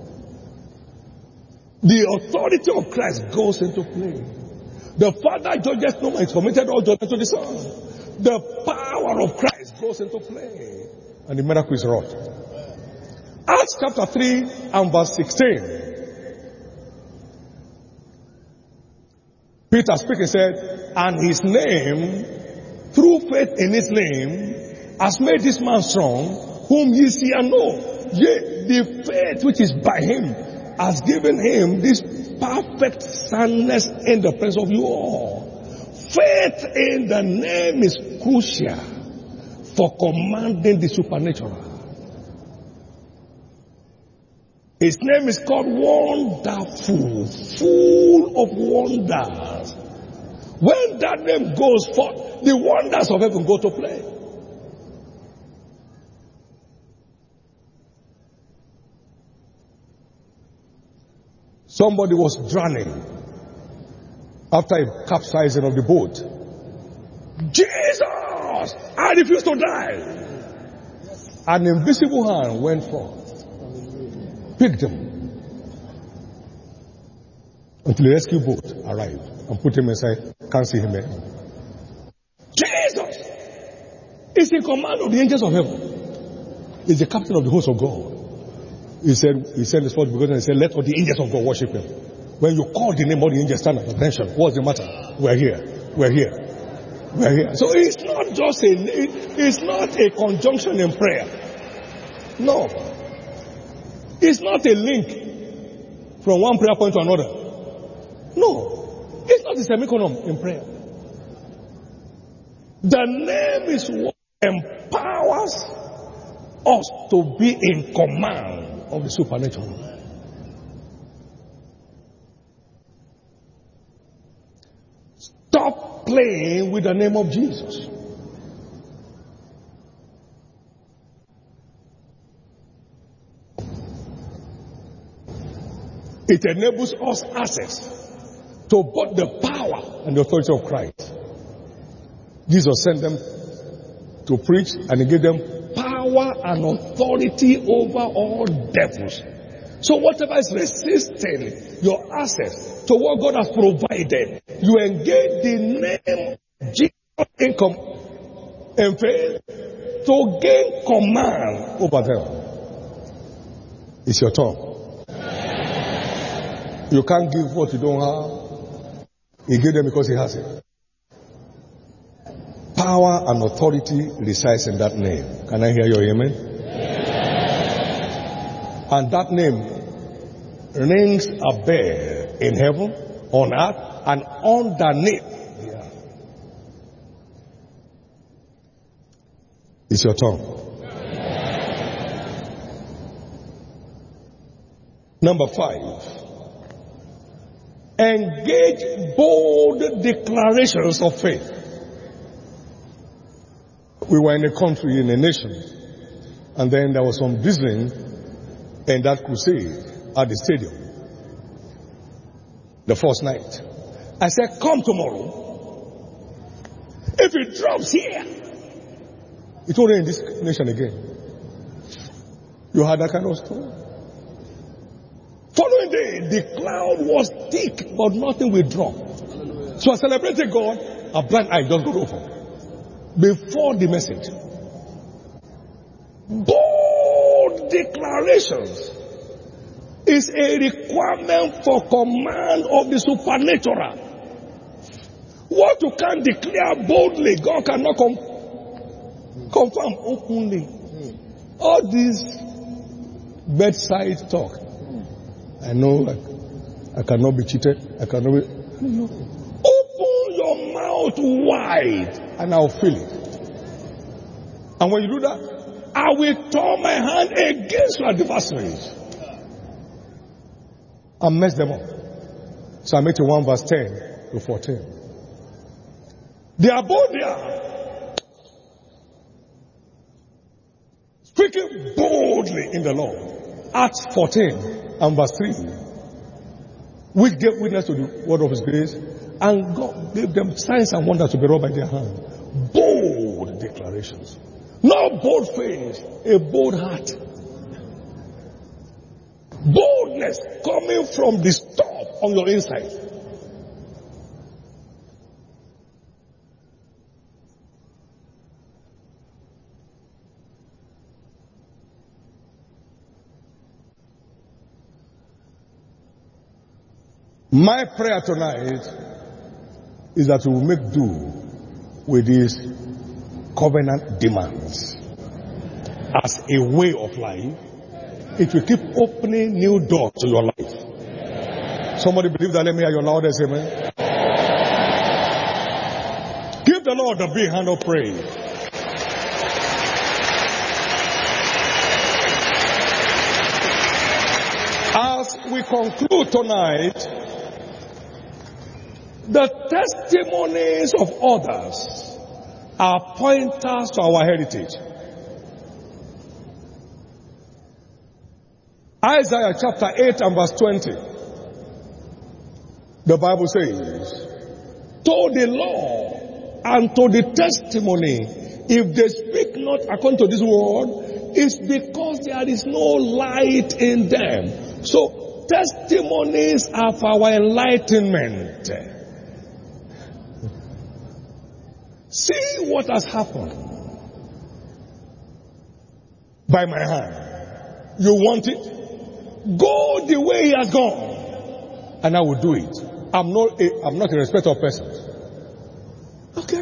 the authority of Christ goes into play. The Father judges no man, is committed all judgment to the Son. The power of Christ goes into play, and the miracle is wrought. Acts chapter three and verse sixteen. Peter speaking said, and his name, through faith in his name, has made this man strong, whom ye see and know. Yea, the faith which is by him has given him this perfect soundness in the presence of you all. Faith in the name is crucial for commanding the supernatural. His name is called Wonderful, full of wonders. When that name goes forth, the wonders of heaven go to play. Somebody was drowning after a capsizing of the boat. Jesus! I refuse to die. An invisible hand went forth, picked him, until the rescue boat arrived and put him inside. Can't see him there. Jesus is in command of the angels of heaven. He's the captain of the host of God. He said, he said this word because he said, let all the angels of God worship him. When you call the name, all the angels stand at attention. What's the matter? We're here. We're here. We're here. So it's not just a, it's not a conjunction in prayer. No. It's not a link from one prayer point to another. No. It's not a semicolon in prayer. The name is what empowers us to be in command of the supernatural. Stop playing with the name of Jesus. It enables us access to both the power and the authority of Christ. Jesus sent them to preach, and he gave them power and authority over all devils. So whatever is resisting your access to what God has provided, you engage the name of Jesus in, com- in faith to gain command over them. It's your turn. You can't give what you don't have. He gave them because he has it. Power and authority resides in that name. Can I hear your amen? And that name rings a bell in heaven, on earth, and underneath the earth. It's your turn. Number five. Engage bold declarations of faith. We were in a country, in a nation, and then there was some drizzling in that crusade at the stadium. The first night. I said, come tomorrow. If it drops here, it won't rain in this nation again. You had that kind of story? Following day, the cloud was thick, but nothing will drop. So I celebrated God, a blind eye just got open. Before the message. Bold declarations is a requirement for command of the supernatural. What you can declare boldly, God cannot com- confirm openly. All this bedside talk. I know I, I cannot be cheated. I cannot be. No. Open your mouth wide and I'll fill it. And when you do that, I will turn my hand against your adversaries and mess them up. Psalm eighty-one verse ten to fourteen. They are both there. Speaking boldly in the Lord. Acts fourteen and verse three. Which gave witness to the word of his grace. And God gave them signs and wonders to be wrought by their hand. Bold declarations. Not bold face, a bold heart. Boldness coming from the top on your inside. My prayer tonight is that we will make do with these covenant demands as a way of life. It will keep opening new doors to your life. Somebody believe that? Let me hear your loudest amen. Give the Lord a big hand of praise. As we conclude tonight, the testimonies of others are pointers to our heritage. Isaiah chapter eight and verse twenty. The Bible says, to the law and to the testimony, if they speak not according to this word, it's because there is no light in them. So testimonies are for our enlightenment. See what has happened by my hand. You want it? Go the way he has gone, and I will do it. I'm not a, I'm not a respecter of persons. Okay.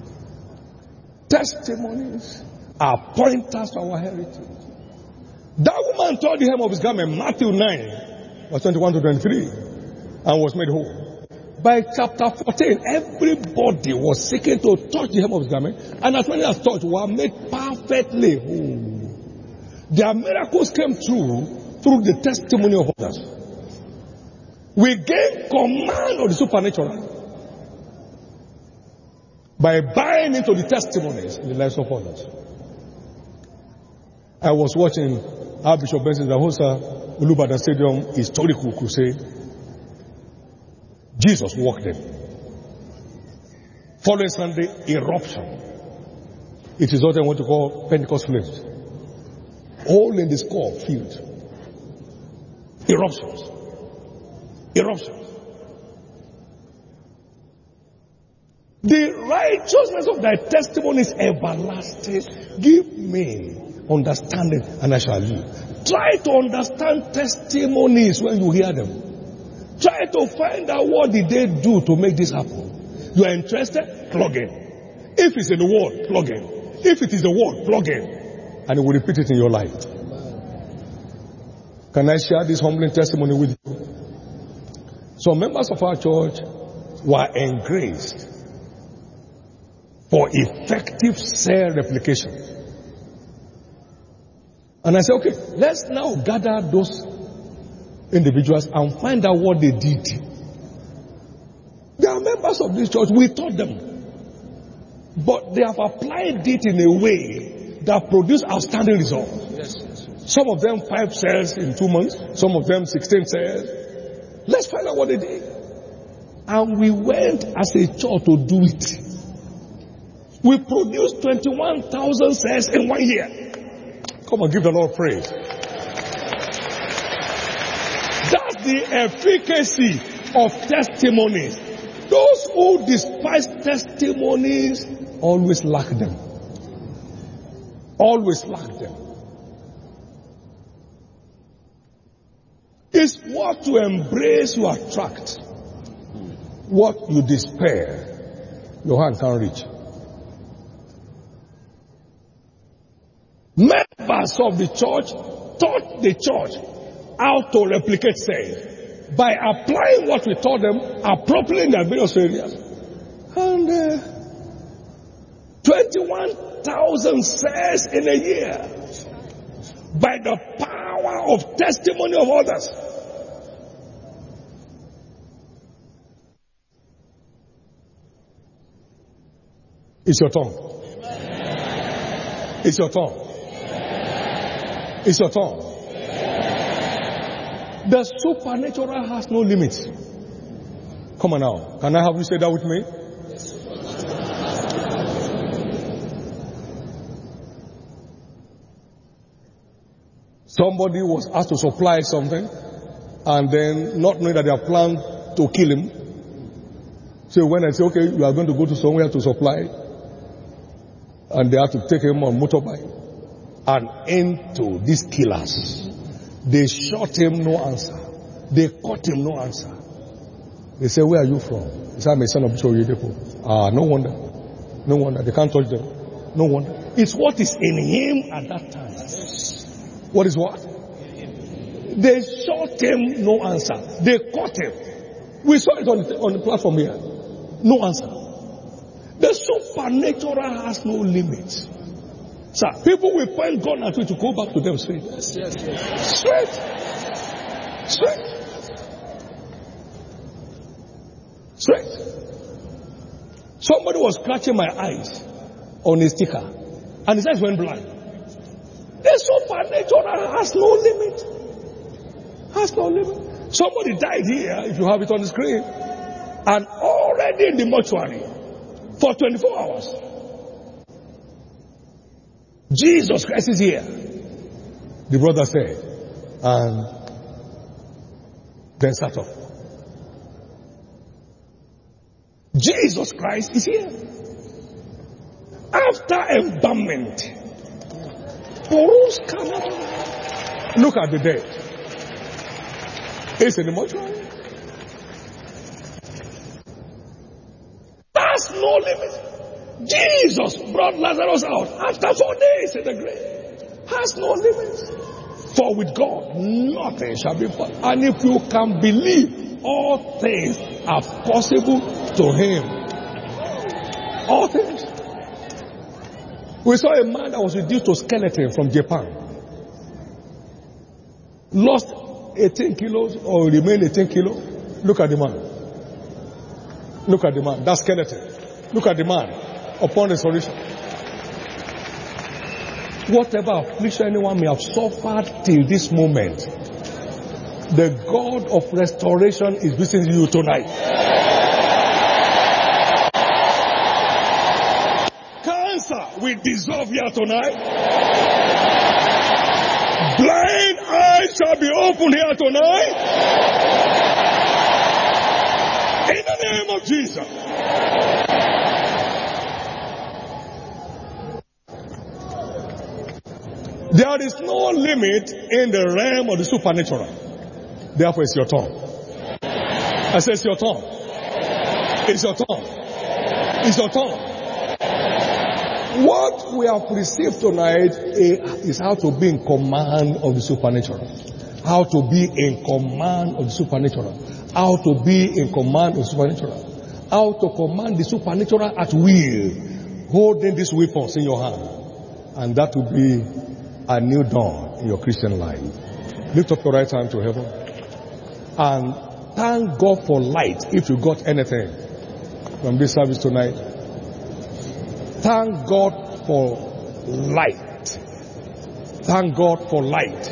Testimonies are pointers to our heritage. That woman tore the hem of his garment, Matthew nine, verse twenty-one to twenty-three, and was made whole. By chapter fourteen, everybody was seeking to touch the hem of his garment, and as many as touched were made perfectly whole. Their miracles came through through the testimony of others. We gain command of the supernatural by buying into the testimonies in the lives of others. I was watching Archbishop Benson Dahosa Ulubadan Stadium historical crusade. Jesus walked in. Following Sunday, eruption. It is what I want to call Pentecost flames. All in the score field. Eruptions. Eruptions. The righteousness of thy testimony is everlasting. Give me understanding and I shall live. Try to understand testimonies when you hear them. Try to find out what did they do to make this happen. You are interested? Plug in. If it's in the word, plug in. If it is the word, plug in. And it will repeat it in your life. Can I share this humbling testimony with you? Some members of our church were engraced for effective cell replication. And I said, okay, let's now gather those individuals and find out what they did. They are members of this church. We taught them. But they have applied it in a way that produced outstanding results. Yes, yes, yes. Some of them five cells in two months. Some of them sixteen cells. Let's find out what they did. And we went as a church to do it. We produced twenty-one thousand cells in one year. Come on, give the Lord praise. That's the efficacy of testimonies. Those who despise testimonies always lack them. Always lack them. It's what you embrace you attract. What you despair, your hand can't reach. Members of the church taught the church how to replicate sales by applying what we taught them appropriately in their various areas. And uh, twenty-one thousand sales in a year by the power of testimony of others. It's your turn. It's your turn. It's your turn. The supernatural has no limits. Come on now. Can I have you say that with me? Somebody was asked to supply something, and then not knowing that they have planned to kill him. So when I say, okay, you are going to go to somewhere to supply, and they have to take him on motorbike and into these killers. They shot him, no answer. They caught him, no answer. They say, where are you from? He said, I'm a son of Bishop Oyedepo. Ah, no wonder. No wonder. They can't touch them. No wonder. It's what is in him at that time. What is what? They shot him, no answer. They caught him. We saw it on the, on the platform here. No answer. The supernatural has no limits. Sir, people will point gun at you to go back to them straight. Yes, yes, yes. Straight. Straight. Straight. Somebody was scratching my eyes on a sticker, and his eyes went blind. The supernatural has no limit. Has no limit. Somebody died here, if you have it on the screen, and already in the mortuary for twenty-four hours. Jesus Christ is here, the brother said, and then sat up. Jesus Christ is here. After embalmment, look at the dead. It's in the mortuary. That's no limit. Jesus brought Lazarus out after four days in the grave. Has no limits. For with God, nothing shall be possible. And if you can believe, all things are possible to him. All things. We saw a man that was reduced to skeleton from Japan. Lost eighteen kilos or remained eighteen kilos. Look at the man. Look at the man. That skeleton. Look at the man. Upon restoration. Whatever affliction anyone may have suffered till this moment, the God of restoration is visiting you tonight. Cancer will dissolve here tonight. Blind eyes shall be opened here tonight. In the name of Jesus. There is no limit in the realm of the supernatural. Therefore, it's your turn. I say it's your turn. It's your turn. It's your turn. What we have received tonight is how to be in command of the supernatural. How to be in command of the supernatural. How to be in command of the supernatural. How to command the supernatural at will. Holding these weapons in your hand. And that will be a new dawn in your Christian life. Lift up your right hand to heaven. And thank God for light if you got anything from this service tonight. Thank God for light. Thank God for light.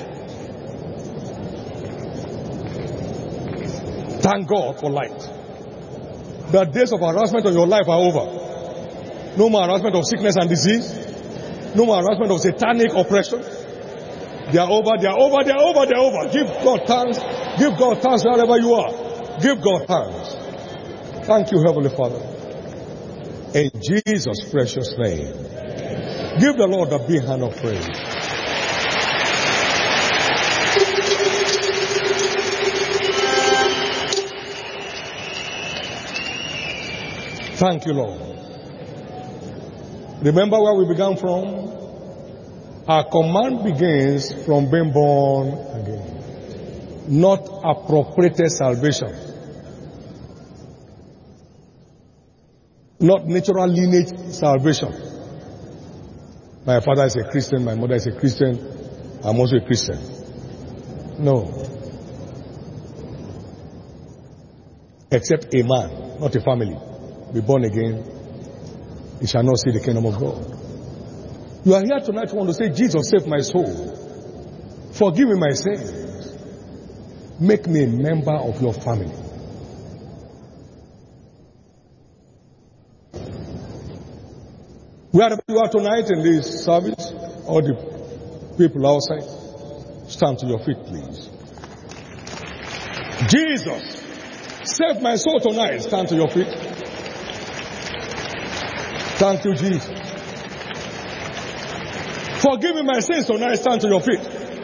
Thank God for light. The days of harassment of your life are over. No more harassment of sickness and disease. No more harassment of satanic oppression. They are over, they are over, they are over, they are over. Give God thanks. Give God thanks wherever you are. Give God thanks. Thank you, Heavenly Father. In Jesus' precious name. Give the Lord a big hand of praise. Thank you, Lord. Remember where we began from? Our command begins from being born again. Not appropriated salvation. Not natural lineage salvation. My father is a Christian, my mother is a Christian, I'm also a Christian. No. Except a man, not a family, be born again, he shall not see the kingdom of God. You are here tonight, you want to say, Jesus, save my soul. Forgive me my sins. Make me a member of your family. Wherever you are tonight in this service, all the people outside, stand to your feet, please. Jesus, save my soul tonight. Stand to your feet. Thank you, Jesus. Forgive me my sins tonight. Stand to your feet.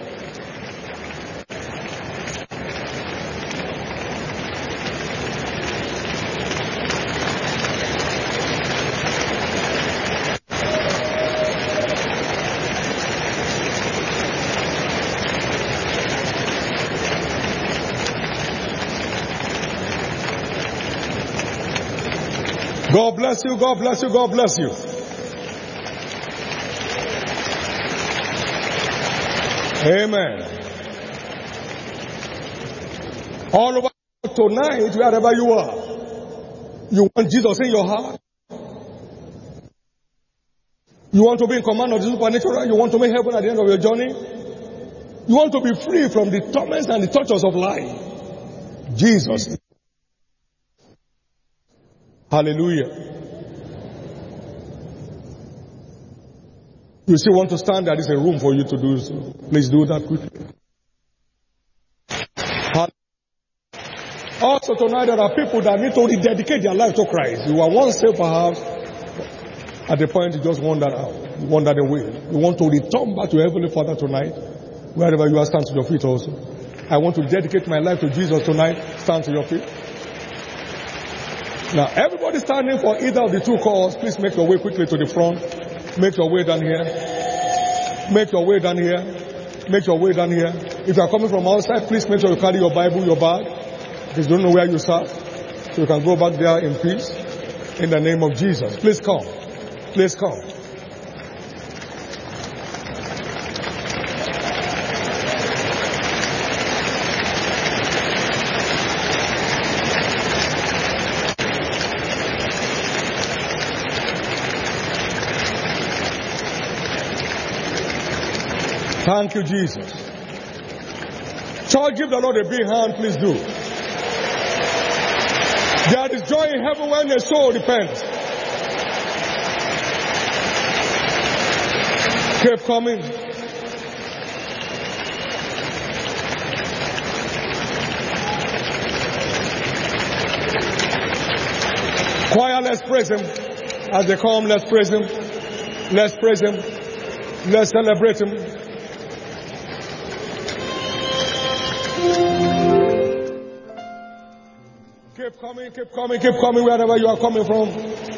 God bless you, God bless you, God bless you. Amen. All over tonight, wherever you are, you want Jesus in your heart. You want to be in command of the supernatural. You want to make heaven at the end of your journey. You want to be free from the torments and the tortures of life. Jesus. Hallelujah. You still want to stand? There is a room for you to do so. Please do that quickly. Also tonight there are people that need to rededicate their life to Christ. You are once saved perhaps. At the point you just wander out. You wander away. You want to return back to Heavenly Father tonight. Wherever you are, stand to your feet also. I want to dedicate my life to Jesus tonight. Stand to your feet. Now, everybody standing for either of the two calls, please make your way quickly to the front. Make your way down here. Make your way down here. Make your way down here. If you are coming from outside, please make sure you carry your Bible, your bag. Because you don't know where you start. So you can go back there in peace. In the name of Jesus. Please come. Please come. Thank you, Jesus. Shall I give the Lord a big hand? Please do. There is joy in heaven when the soul repents. Keep coming. Choir, let's praise Him. As they come, let's praise Him. Let's praise Him. Let's celebrate Him. Keep coming, keep coming, keep coming wherever you are coming from.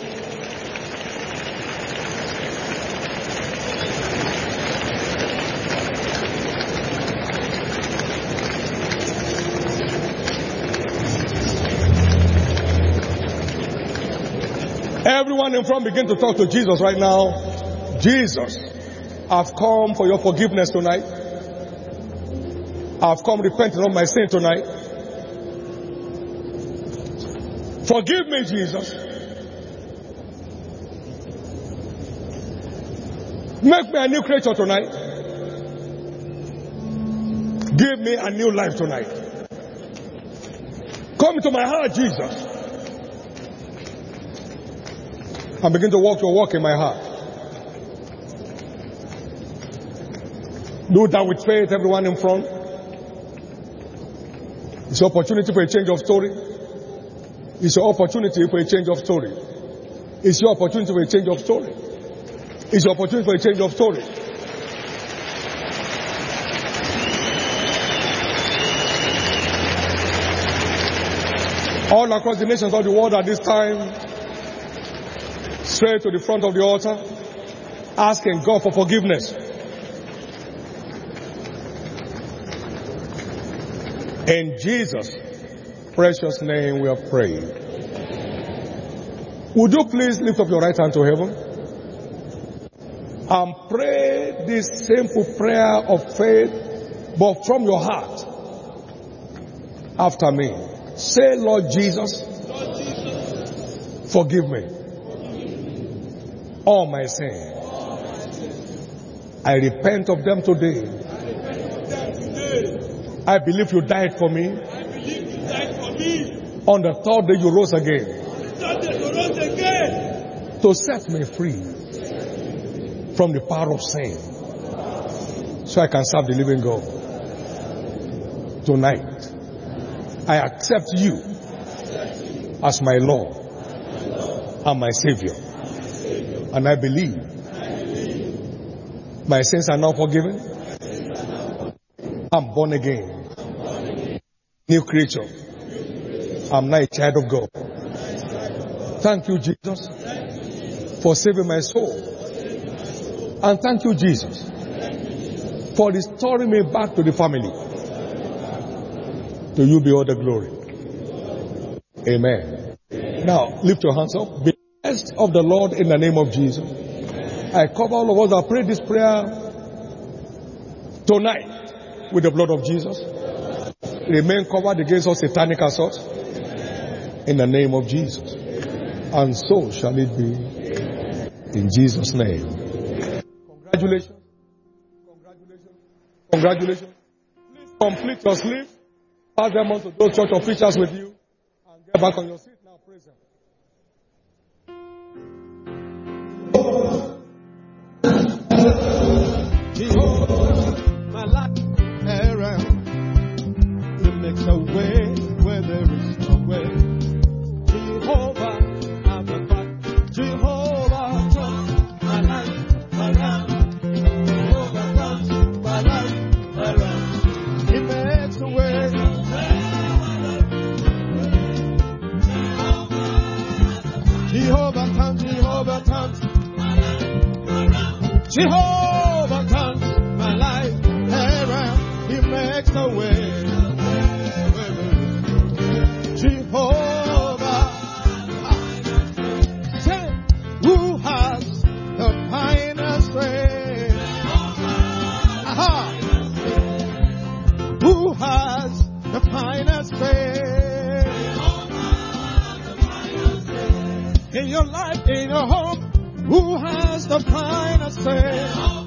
Everyone in front, begin to talk to Jesus right now. Jesus, I've come for your forgiveness tonight. I've come repenting of my sin tonight. Forgive me, Jesus. Make me a new creature tonight. Give me a new life tonight. Come into my heart, Jesus. And begin to walk your walk in my heart. Do that with faith, everyone in front. It's your opportunity for a change of story. It's your opportunity for a change of story. It's your opportunity for a change of story. It's your opportunity for a change of story. All across the nations of the world at this time, straight to the front of the altar, asking God for forgiveness. In Jesus' precious name we have prayed. Would you please lift up your right hand to heaven and pray this simple prayer of faith, but from your heart after me. Say, Lord Jesus, Lord Jesus, forgive me all my sins. I repent of them today. I believe you died for me. I believe you died for me. On the third day you rose again. The third day you rose again. To set me free from the power of sin. So I can serve the living God. Tonight, I accept you as my Lord and my Savior. And I believe my sins are now forgiven. I'm born again. New creature. I'm now a child of God. Thank you, Jesus, for saving my soul. And thank you, Jesus, for restoring me back to the family. To you be all the glory. Amen. Now, lift your hands up. Be blessed of the Lord in the name of Jesus. I cover all of us that pray this prayer tonight with the blood of Jesus. Remain covered against all satanic assaults in the name of Jesus. And so shall it be in Jesus' name. Congratulations. Congratulations. Congratulations. Please complete your sleep. Pass them on to those church officials with you. And get back on your seat now. Praise them. My life around. It makes a way where there is no way. Jehovah, I'm a God. Jehovah, turns my life around. Jehovah, turns my life around. He makes a way. Jehovah turns, Jehovah turns. Jehovah turns my life around. He makes a way. Jehovah, say, who has the finest way? Aha. Who has the finest way? In your life, in your home, who has the finest way?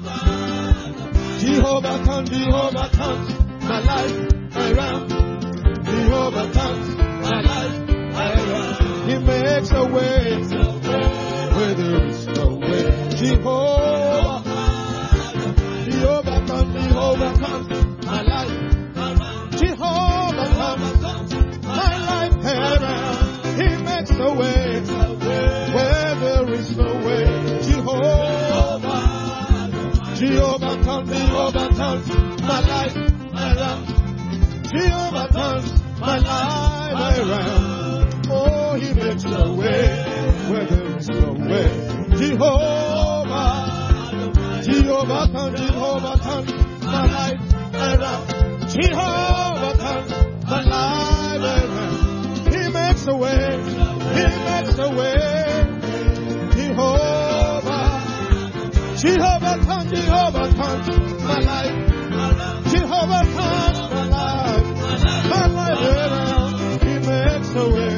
Jehovah turns, Jehovah turns my life around. Jehovah turns my life around. He makes a way where there is no way. Jehovah, Jehovah turns, Jehovah turns my life. Jehovah turns my life around. He makes a way where there is no way. Jehovah, Jehovah turns, Jehovah turns my life around. Jehovah turns my life around. Oh, he makes a way where there is no way. Jehovah, Jehovah turn, Jehovah turn my life around. Jehovah turn my life around. He makes a way, he makes a way. Jehovah, Jehovah turn, Jehovah turn my life. Jehovah turn my life, my life around. He makes a way.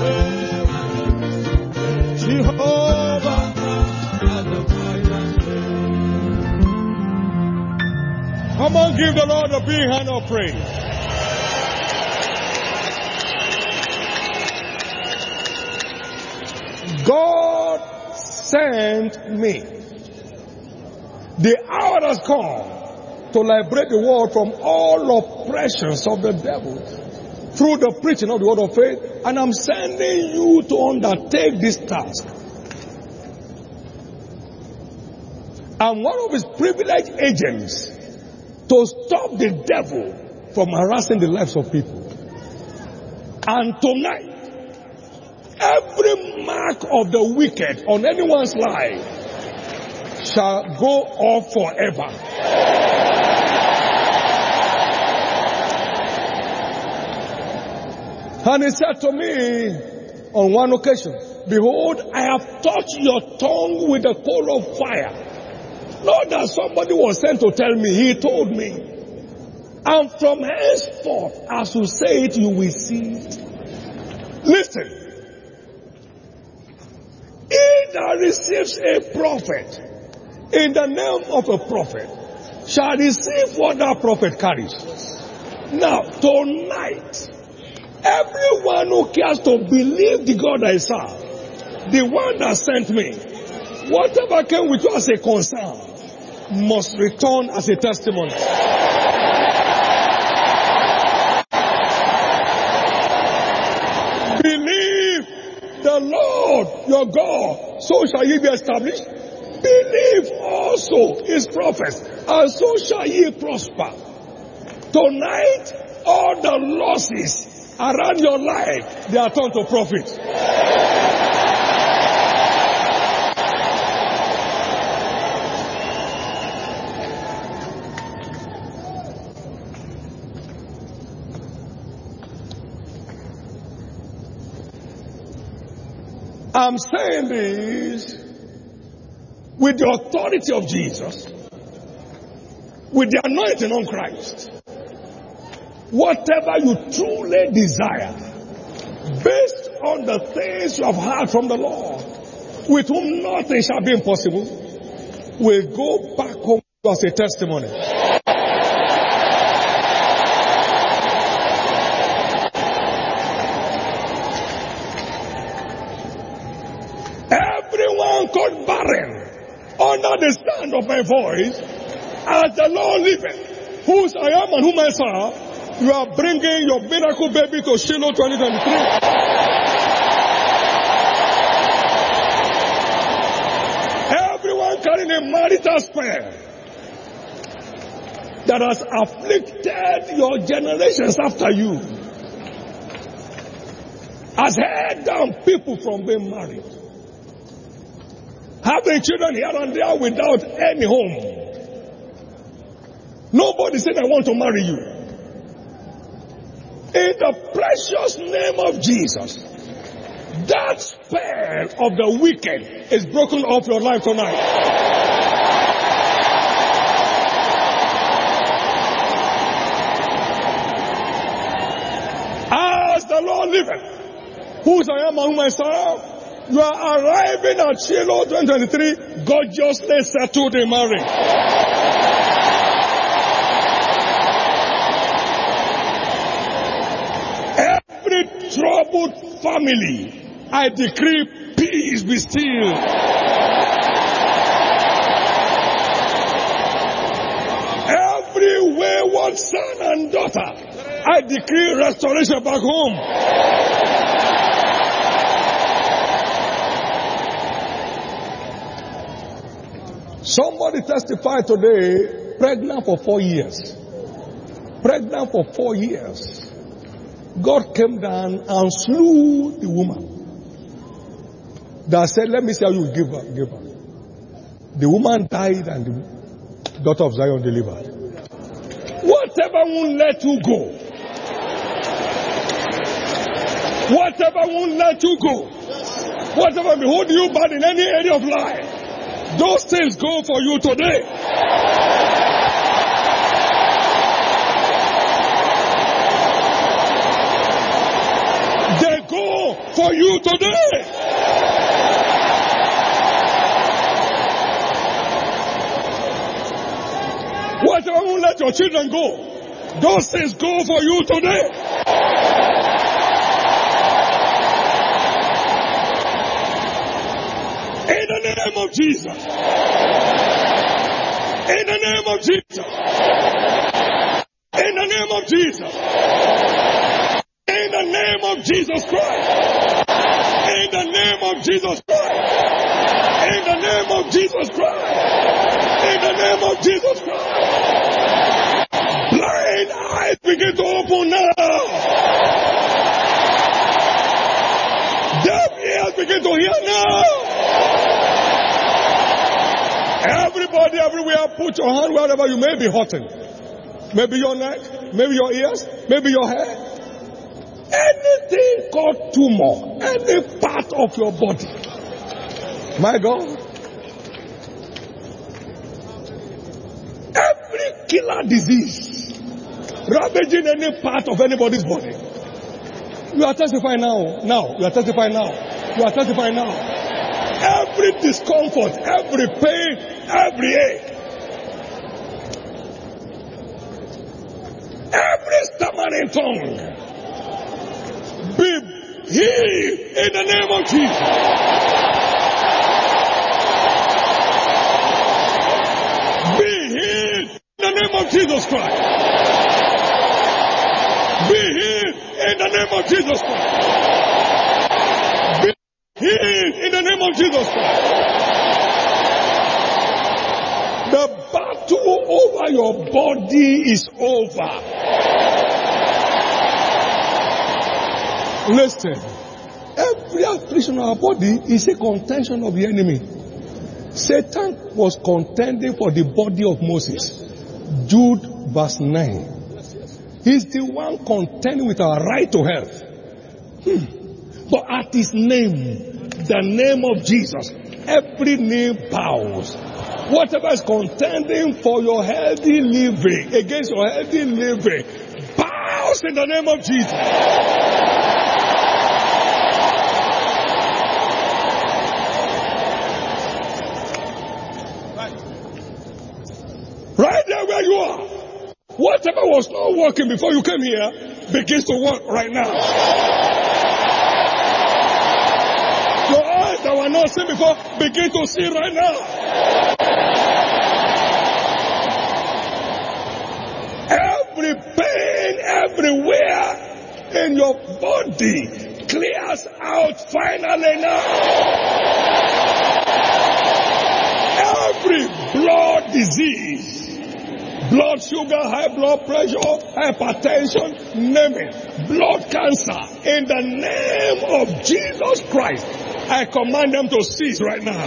Jehovah. Come on, give the Lord a big hand of praise. God sent me. The hour has come to liberate the world from all oppressions of the devil through the preaching of the word of faith, and I'm sending you to undertake this task. I'm one of his privileged agents to stop the devil from harassing the lives of people. And tonight, every mark of the wicked on anyone's life shall go off forever. And he said to me on one occasion, behold, I have touched your tongue with a coal of fire. Not that somebody was sent to tell me, he told me. And from henceforth, as you say it, you will see it. Listen. He that receives a prophet in the name of a prophet shall receive what that prophet carries. Now, tonight, everyone who cares to believe the God I serve, the one that sent me, whatever came with you as a concern, must return as a testimony. Believe the Lord your God, so shall ye be established. Believe also his prophets, and so shall ye prosper. Tonight, all the losses around your life, they are turned to profit. I'm saying this with the authority of Jesus, with the anointing on Christ. Whatever you truly desire, based on the things you have heard from the Lord, with whom nothing shall be impossible, will go back home as a testimony. Everyone caught barren under the sound of my voice, as the Lord liveth, whose I am and whom I serve, you are bringing your miracle baby to Shiloh twenty twenty-three. Everyone carrying a marital spell that has afflicted your generations after you, has held down people from being married, having children here and there without any home. Nobody said, I want to marry you. In the precious name of Jesus, that spell of the wicked is broken off your life tonight. As the Lord liveth, whose I am and whom I serve, you are arriving at Shiloh twenty twenty-three, gorgeously settled in marriage. Every troubled family, I decree peace be still. Every wayward son and daughter, I decree restoration back home. Somebody testified today, pregnant for four years. Pregnant for four years. God came down and slew the woman that said, let me see how you give her. Give her. The woman died and the daughter of Zion delivered. Whatever won't let you go, whatever won't let you go, whatever be holding you back in any area of life, those things go for you today. They go for you today. Whatever won't let your children go, those things go for you today. In the name of Jesus. In the name of Jesus. In the name of Jesus. In the name of Jesus Christ. In the name of Jesus Christ. In the name of Jesus Christ. In the name of Jesus Christ. Blind eyes begin to open now. Deaf ears begin to hear now. Everybody, everywhere, put your hand wherever you may be hurting. Maybe your neck, maybe your ears, maybe your hair. Anything called tumor, any part of your body. My God. Every killer disease ravaging any part of anybody's body. You are testifying now. Now. You are testifying now. You are testifying now. Every discomfort, every pain, every ache. Every stammering tongue. Be healed in the name of Jesus. Be healed in the name of Jesus Christ. Be healed in the name of Jesus Christ. Be healed in the name of Jesus Christ. The battle over your body is over. Listen, every affliction of our body is a contention of the enemy. Satan was contending for the body of Moses. Jude verse nine. He's the one contending with our right to health. Hmm. But at his name, the name of Jesus, every knee bows. Whatever is contending for your healthy living, against your healthy living, bows in the name of Jesus. Right there where you are. Whatever was not working before you came here begins to work right now. Your eyes that were not seen before begin to see right now. Every pain everywhere in your body clears out finally now. Every blood disease, blood sugar, high blood pressure, hypertension, name it, blood cancer, in the name of Jesus Christ, I command them to cease right now.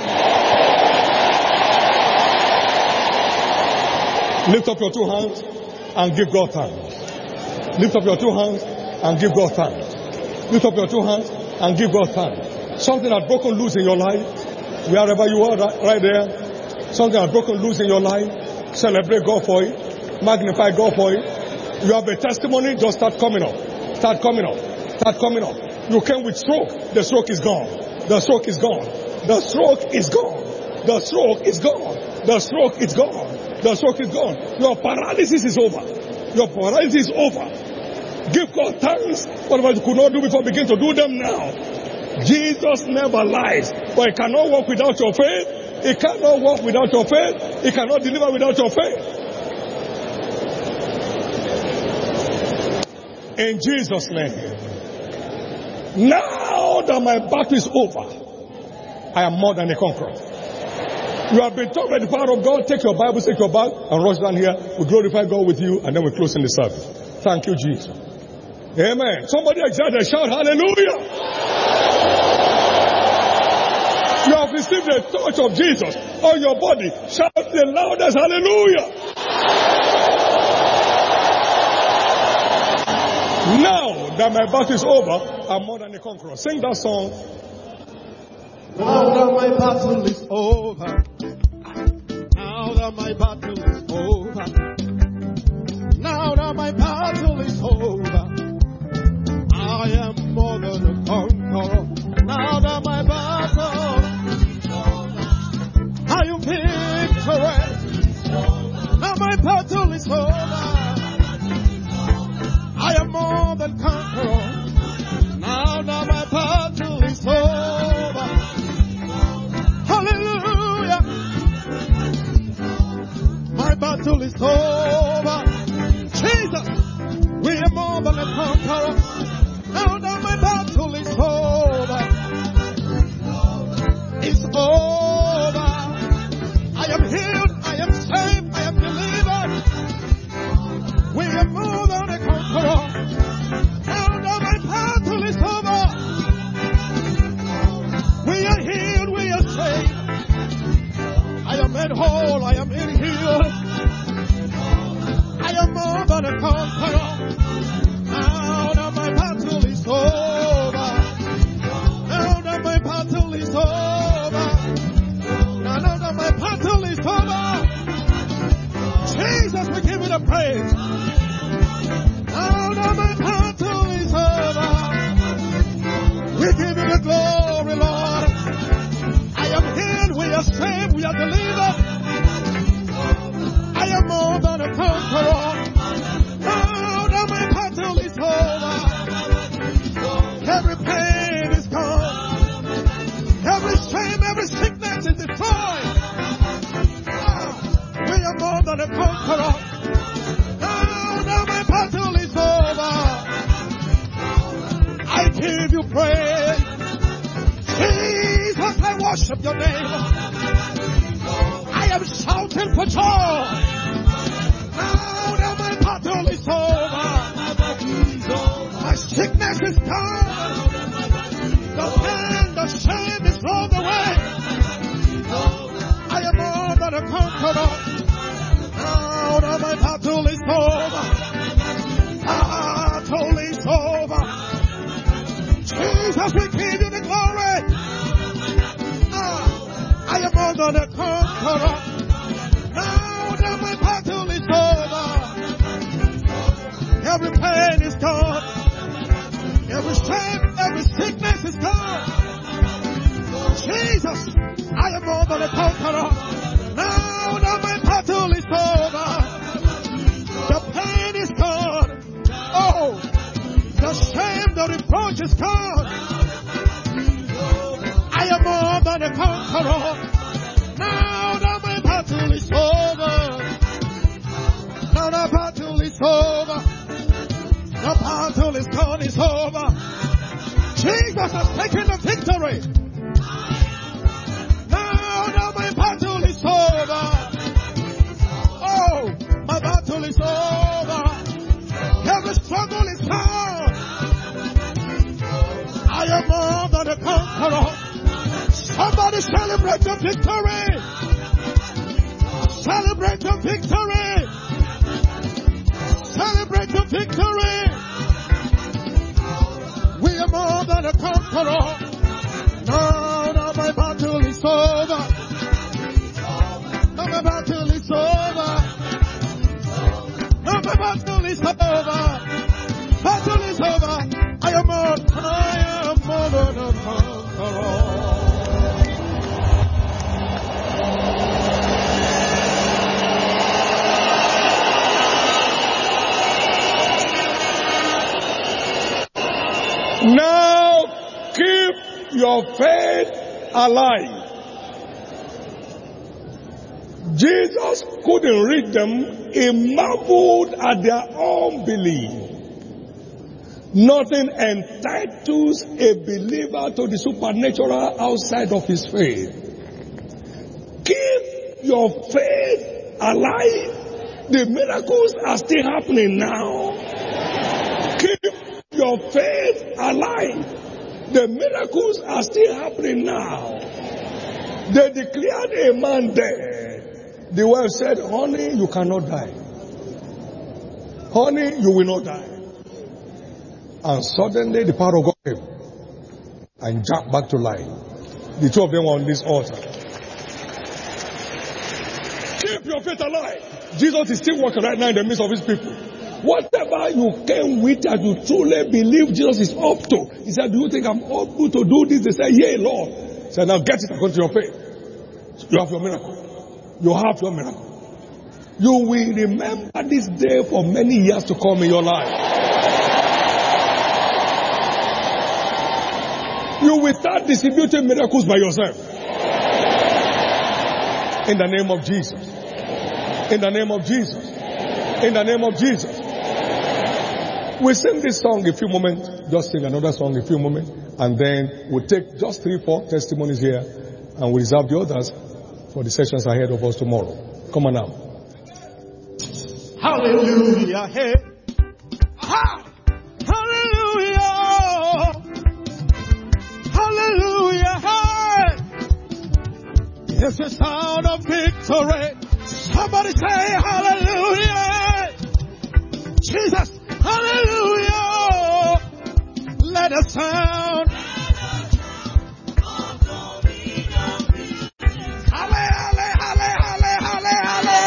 Lift up your two hands and give God thanks. Lift up your two hands and give God thanks. Lift up your two hands and give God thanks. Something has broken loose in your life, wherever you are, right there. Something has broken loose in your life. Celebrate God for it. Magnify God for it. You have a testimony, just start coming up. Start coming up. Start coming up. You came with stroke. The stroke is gone. The stroke is gone. The stroke is gone. The stroke is gone. The stroke is gone. The stroke is gone. Your paralysis is over. Your paralysis is over. Give God thanks. Whatever you could not do before, begin to do them now. Jesus never lies. But he cannot walk without your faith. He cannot walk without your faith. He cannot deliver without your faith. In Jesus' name. Now that my battle is over, I am more than a conqueror. You have been taught by the power of God. Take your Bible, take your bag, and rush down here. We glorify God with you, and then we close in the service. Thank you, Jesus. Amen. Somebody excited, shout hallelujah. You have received the touch of Jesus on your body. Shout the loudest hallelujah. Now that my battle is over, I'm more than a conqueror. Sing that song. Now that my battle is over. Now that my battle is over. Now that my battle is over. I am more than a conqueror. Now that my battle is over. I am victorious. Now my battle is over. I am more than conqueror. Now that my battle is over. Hallelujah. My battle is over. Jesus, we are more than a conqueror. Now that my battle is over. It's over. I am healed. I am saved. I am delivered. We are more than a conqueror. Now that my battle is over. We are healed. We are saved. I am made whole. I am made healed. I am more than a conqueror. Now that my battle is over. Now that my battle is over. Now that my battle is over. Jesus, we give you the praise. Now that my battle is over. We give you the glory, Lord. I am healed, we are saved, we are delivered. I am more than a conqueror. Now that my battle is over. Every pain is gone. Every shame, every sickness is destroyed. Ah, we are more than a conqueror. Now that my battle is over. I give you praise. Jesus, I worship your name. I am shouting for joy. Now that my battle is over. My sickness is gone. The pain, the shame is rolled away. I am more than a conqueror. Now that my battle is over. Battle is over. Jesus, we give you the glory. Ah, I am more than a conqueror. Now that my battle is over. Every pain is gone. Every shame, every sickness is gone. Jesus, I am more than a conqueror. Now that my battle is over. The pain is gone. Oh, the shame, the reproach is gone. I am more than a conqueror. Now that my battle is over. Now the battle is over. The battle is gone, is over. Jesus has taken the victory. Now that my battle is over. Oh, my battle is over. Every struggle is gone. I am more than a conqueror. Somebody celebrate the victory. Celebrate the victory. Celebrate the victory. We are more than a conqueror. Now that my battle is over. Now my battle is over. Now my battle is over. Battle is over. I am more, I am more than a conqueror. Now keep your faith alive. Jesus couldn't read them. He marveled at their unbelief. Nothing entitles a believer to the supernatural outside of his faith. Keep your faith alive. The miracles are still happening now. Keep your faith alive. The miracles are still happening now. They declared a man dead. The wife said, honey, you cannot die. Honey, you will not die. And suddenly the power of God came and jumped back to life. The two of them were on this altar. Keep your faith alive. Jesus is still working right now in the midst of his people. Whatever you came with that you truly believe Jesus is up to. He said, do you think I'm able to do this? They said, yeah, Lord. He said, now get it according to your faith. You have your miracle. You have your miracle. You will remember this day for many years to come in your life. You will start distributing miracles by yourself. In the name of Jesus. In the name of Jesus. In the name of Jesus. We sing this song a few moments. Just sing another song a few moments. And then we'll take just three, four testimonies here. And we'll reserve the others for the sessions ahead of us tomorrow. Come on now. Hallelujah. Hey. Ha! Hallelujah. Hallelujah. Hey. It's the sound of victory. Somebody say hallelujah. Jesus. Hallelujah. Let us sound. Halle, halle, halle, halle, halle, halle.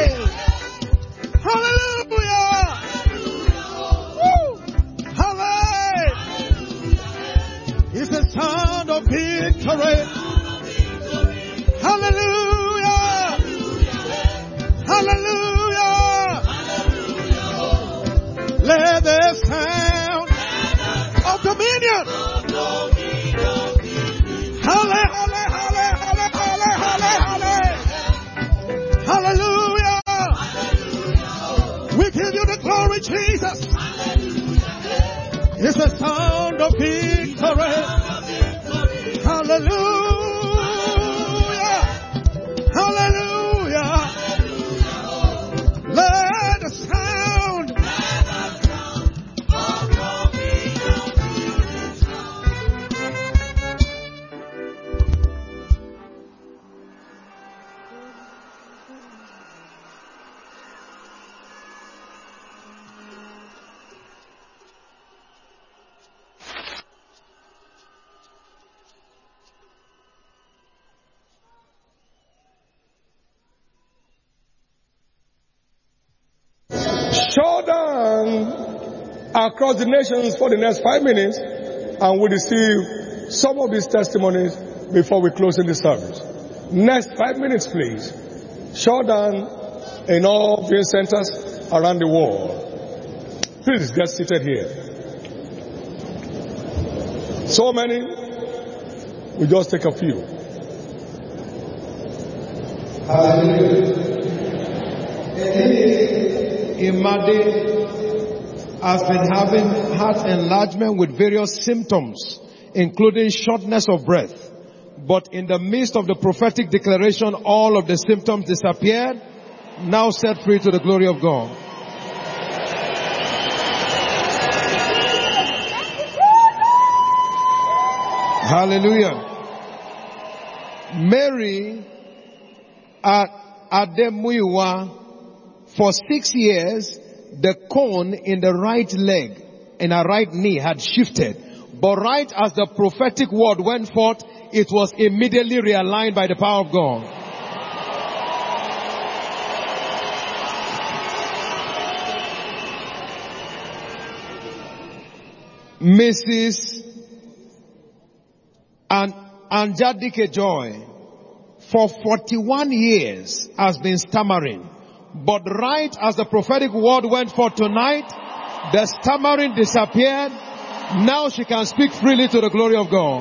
Hallelujah. Woo. Halle. It's the sound of victory. Hallelujah. Hallelujah. Let the sound of dominion. Halle, halle, halle, halle, halle, halle, halle. Hallelujah. We give you the glory, Jesus. It's the sound of victory. Hallelujah. Hallelujah. Let the sound. Showdown across the nations for the next five minutes, and we'll receive some of these testimonies before we close in the service. Next five minutes, please. Showdown in all viewing centers around the world. Please get seated here. So many, we just take a few. Hallelujah. Imade has been having heart enlargement with various symptoms, including shortness of breath. But in the midst of the prophetic declaration, all of the symptoms disappeared, now set free to the glory of God. Hallelujah. Mary Ademuyiwa, for six years, the cone in the right leg, in her right knee had shifted. But right as the prophetic word went forth, it was immediately realigned by the power of God. Missus An- Anjadike Joy, for forty-one years, has been stammering. But right as the prophetic word went forth tonight, the stammering disappeared. Now she can speak freely to the glory of God.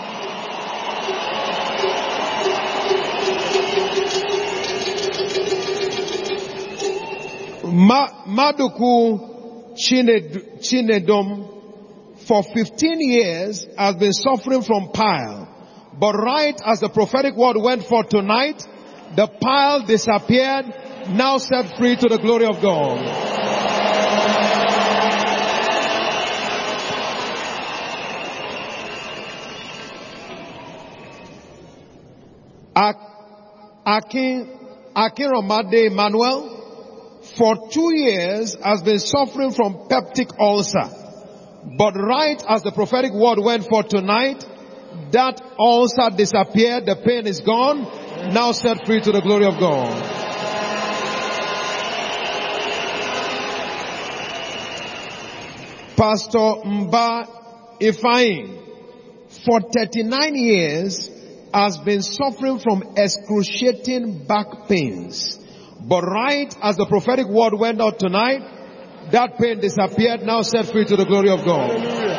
Ma- Maduku Chined- Chinedom, for fifteen years, has been suffering from pile. But right as the prophetic word went forth tonight, the pile disappeared, now set free to the glory of God. Akin, Akin Ramade Emmanuel, for two years has been suffering from peptic ulcer. But right as the prophetic word went forth tonight, that ulcer disappeared, the pain is gone, now set free to the glory of God. Pastor Mba Ifeanyi, for thirty-nine years, has been suffering from excruciating back pains. But right as the prophetic word went out tonight, that pain disappeared, now set free to the glory of God.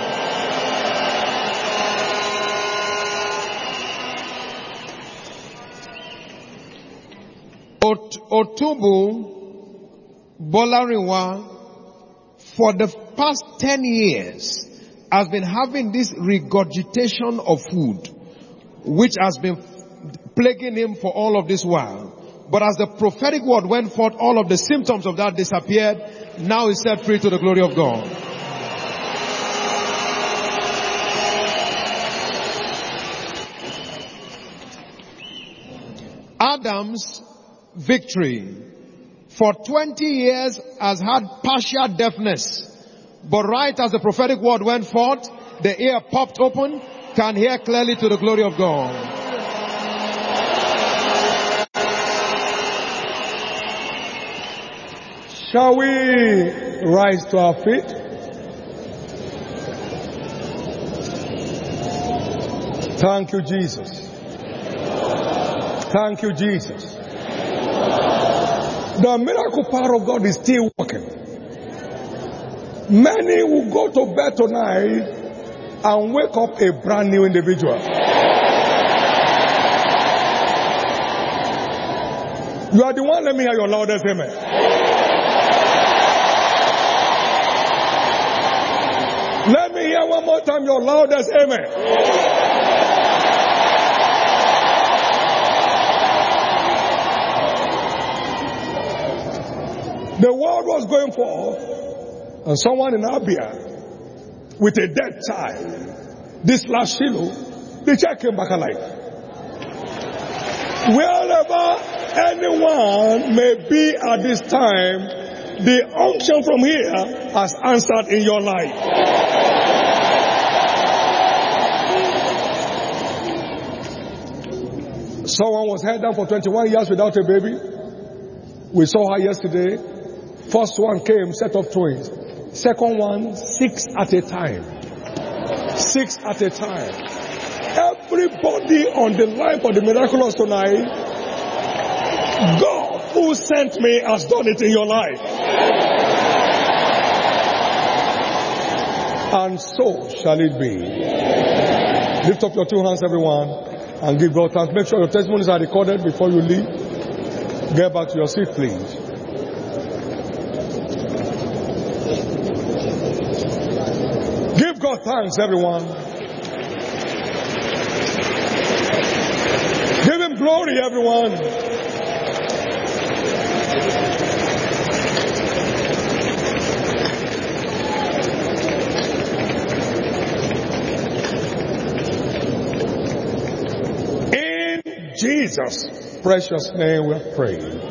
Ot- Otubu Bolariwa, for the past ten years, has been having this regurgitation of food, which has been plaguing him for all of this while. But as the prophetic word went forth, all of the symptoms of that disappeared. Now he's set free to the glory of God. Adams Victory, for twenty years has had partial deafness. But right as the prophetic word went forth, the ear popped open, can hear clearly to the glory of God. Shall we rise to our feet? Thank you, Jesus. Thank you, Jesus. The miracle power of God is still working. Many will go to bed tonight and wake up a brand new individual. You are the one, let me hear your loudest amen. Let me hear one more time your loudest amen. The world was going forth, and someone in Abia with a dead child, this last Shiloh, the child came back alive. Wherever anyone may be at this time, the unction from here has answered in your life. Someone was held down for twenty-one years without a baby. We saw her yesterday. First one came, set of twins. Second one, six at a time. Six at a time. Everybody on the line for the miraculous tonight, God who sent me has done it in your life. And so shall it be. Lift up your two hands, everyone, and give God thanks. Make sure your testimonies are recorded before you leave. Get back to your seat, please. Give God thanks, everyone. Give Him glory, everyone. In Jesus' precious name we have prayed.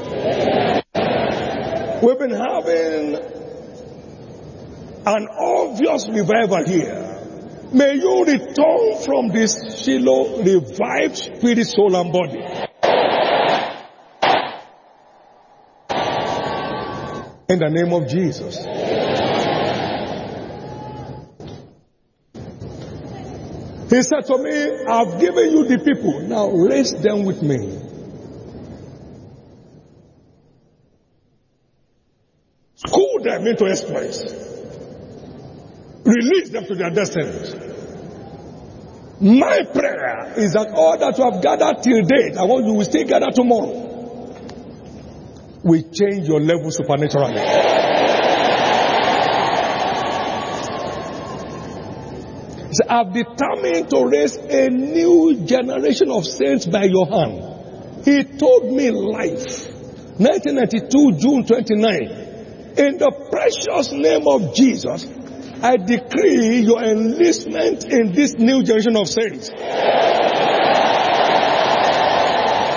We've been having an obvious revival here. May you return from this Shiloh revived spirit, soul, and body. In the name of Jesus. He said to me, I've given you the people. Now raise them with me. School them into exploits. Release them to their destinies. My prayer is that all that you have gathered till date, I want you will still gather tomorrow, will change your level supernaturally. So I've determined to raise a new generation of saints by your hand. He told me life. nineteen ninety-two, June twenty-ninth. In the precious name of Jesus, I decree your enlistment in this new generation of saints.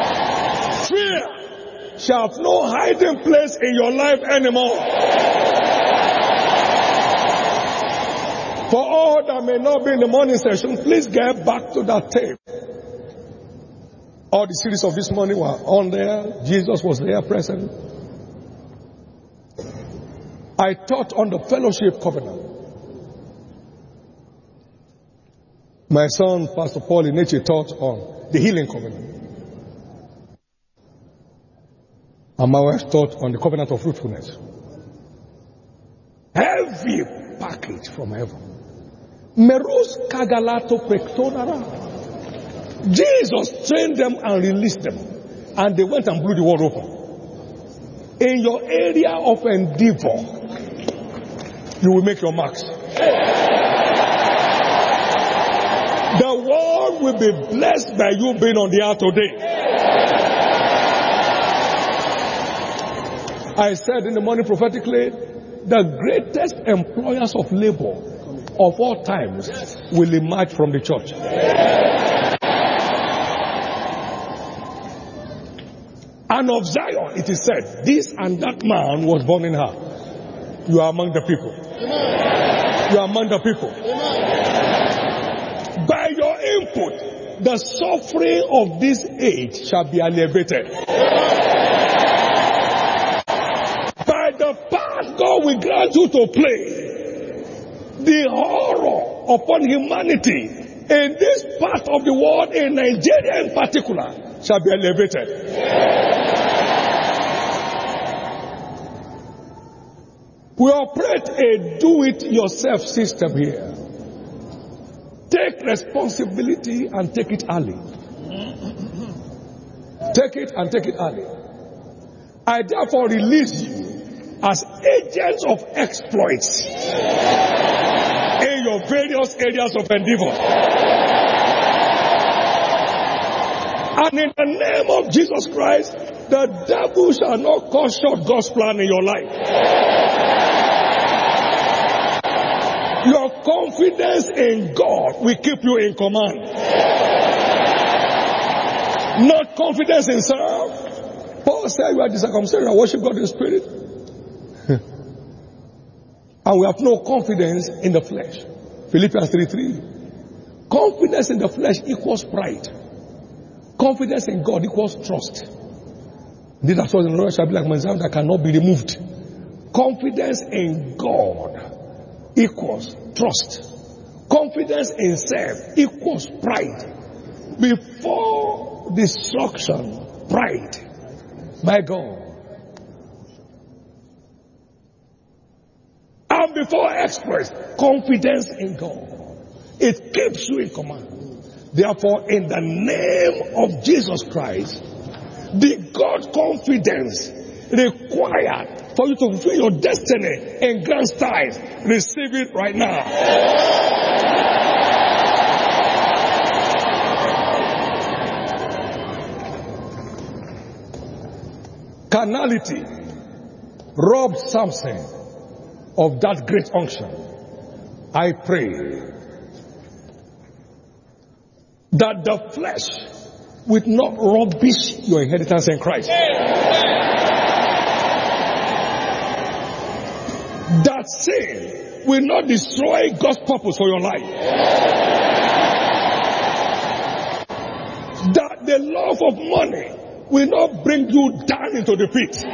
shall have no hiding place in your life anymore. For all that may not be in the morning session, please get back to that tape. All the series of this morning were on there. Jesus was there present. I taught on the fellowship covenant. My son, Pastor Paul Ineche, taught on the healing covenant. And my wife taught on the covenant of fruitfulness. Heavy package from heaven. Meros kagalato prektonara. Jesus trained them and released them. And they went and blew the world open. In your area of endeavor, you will make your marks. The world will be blessed by you being on the earth today. I said in the morning prophetically, the greatest employers of labor of all times will emerge from the church. And of Zion, it is said, this and that man was born in her. You are among the people. You are among the people. By your input, the suffering of this age shall be alleviated. By the part God will grant you to play, the horror upon humanity in this part of the world, in Nigeria in particular, shall be elevated. We operate a do-it-yourself system here. Take responsibility and take it early. Take it and take it early. I therefore release you as agents of exploits in your various areas of endeavor. And in the name of Jesus Christ, the devil shall not cut short God's plan in your life. Your confidence in God will keep you in command. Not confidence in self. Paul said you are the circumcision and worship God in spirit. And we have no confidence in the flesh. Philippians three three. Confidence in the flesh equals pride. Confidence in God equals trust. This is what the Lord shall be like myself that cannot be removed. Confidence in God equals trust. Confidence in self equals pride. Before destruction, pride. My God. And before exploits, confidence in God. It keeps you in command. Therefore, in the name of Jesus Christ, the God confidence required for you to fulfill your destiny in grand style, receive it right now. Carnality robbed Samson of that great unction. I pray that the flesh will not rubbish your inheritance in Christ. That sin will not destroy God's purpose for your life. That the love of money will not bring you down into the pit.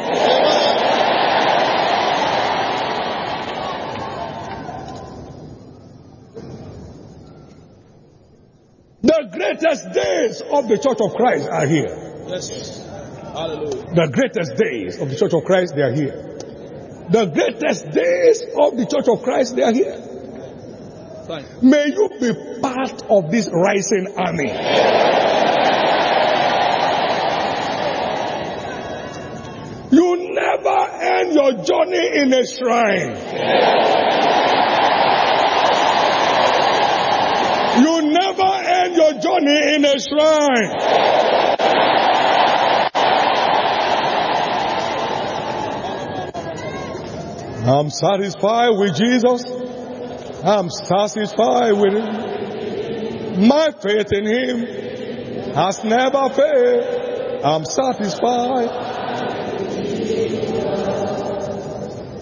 The greatest days of the Church of Christ are here. Yes. Hallelujah. The greatest days of the Church of Christ, they are here. The greatest days of the Church of Christ, they are here. Fine. May you be part of this rising army. You never end your journey in a shrine. You never end your journey in a shrine. I'm satisfied with Jesus. I'm satisfied with Him. My faith in Him has never failed. I'm satisfied.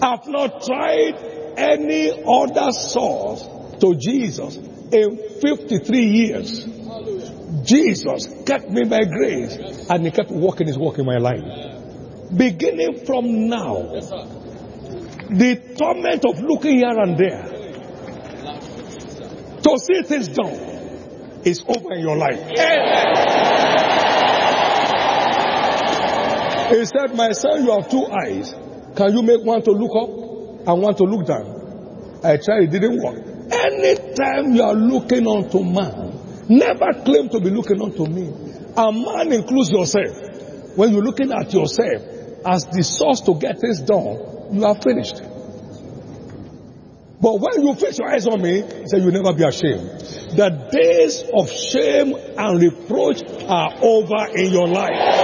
I've not tried any other source to Jesus in fifty-three years. Jesus kept me by grace, and he kept walking his walk in my life. Beginning from now, the torment of looking here and there to see things done is over in your life. He said, my son, you have two eyes. Can you make one to look up and one to look down? I tried, it didn't work. Anytime you are looking unto man, never claim to be looking unto me. A man includes yourself. When you're looking at yourself as the source to get things done, you are finished. But when you fix your eyes on me, he said, you'll never be ashamed. The days of shame and reproach are over in your life.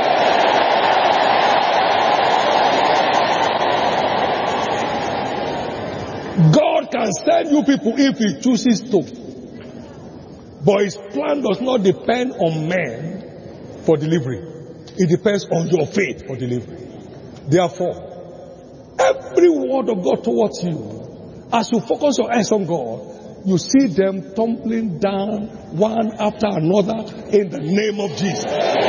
God can send you people if he chooses to. But his plan does not depend on men for delivery. It depends on your faith for delivery. Therefore, every word of God towards you, as you focus your eyes on God, you see them tumbling down one after another in the name of Jesus.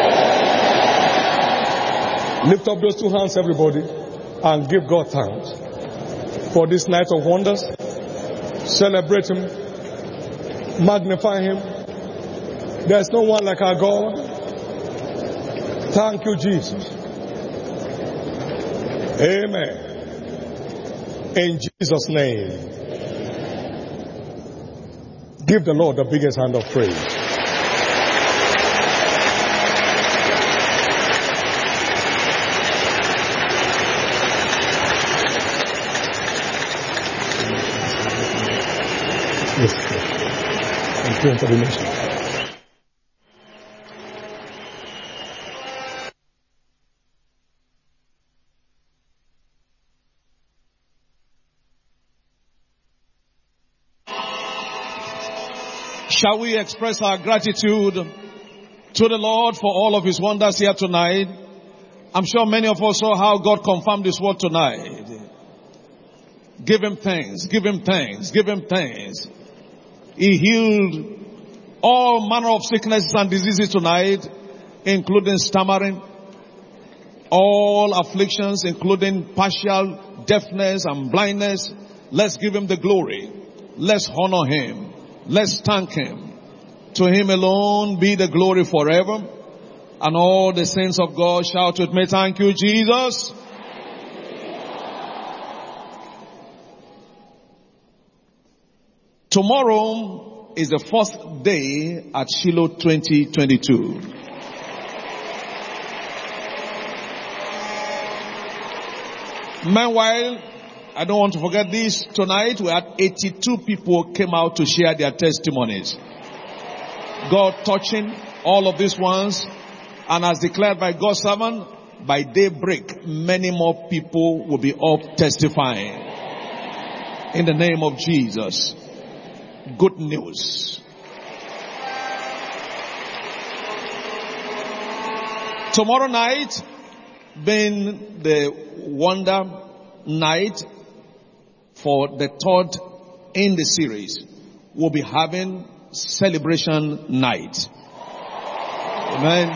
Lift up those two hands, everybody, and give God thanks for this night of wonders. Celebrate him. Magnify him. There's no one like our God. Thank you, Jesus. Amen. In Jesus' name. Give the Lord the biggest hand of praise. Yes, and pray for the nation. Shall we express our gratitude to the Lord for all of his wonders here tonight? I'm sure many of us saw how God confirmed his word tonight. Give him thanks, give him thanks, give him thanks. He healed all manner of sicknesses and diseases tonight, including stammering, all afflictions, including partial deafness and blindness. Let's give him the glory. Let's honor him. Let's thank him. To him alone be the glory forever. And all the saints of God shout with me, thank you, Jesus. Tomorrow is the first day at Shiloh twenty twenty-two. Meanwhile, I don't want to forget this. Tonight we had eighty-two people came out to share their testimonies. God touching all of these ones. And as declared by God's servant, by daybreak, many more people will be up testifying. In the name of Jesus. Good news. Tomorrow night, being the wonder night for the third in the series, we'll be having celebration night. Amen.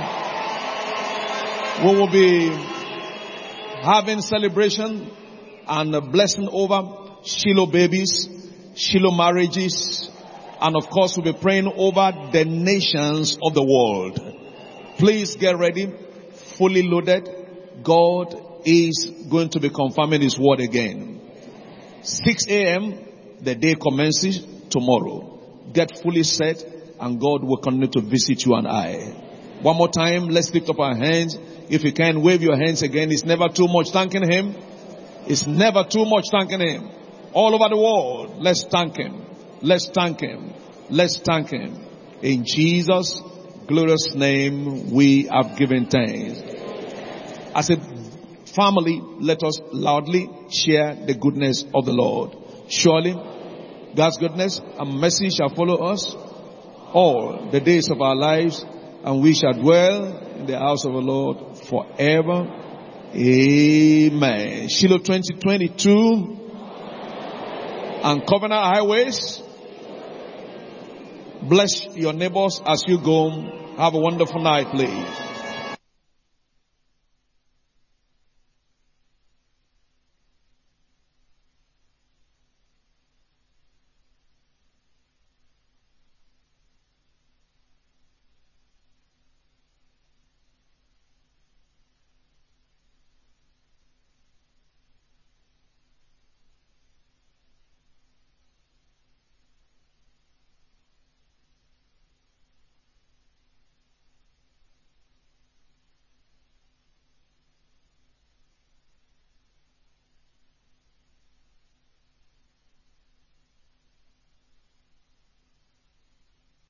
We will be having celebration and a blessing over Shiloh babies, Shiloh marriages, and of course we'll be praying over the nations of the world. Please get ready, fully loaded. God is going to be confirming his word again. six a.m. the day commences tomorrow. Get fully set and God will continue to visit you and I. One more time, let's lift up our hands. If you can, wave your hands again. It's never too much thanking him. It's never too much thanking him. All over the world, let's thank him. Let's thank him. Let's thank him. In Jesus' glorious name, we have given thanks. As a family, let us loudly share the goodness of the Lord. Surely, God's goodness and mercy shall follow us all the days of our lives, and we shall dwell in the house of the Lord forever Amen. Shiloh twenty twenty-two and Covenant Highways. Bless your neighbors as you go. Have a wonderful night, please.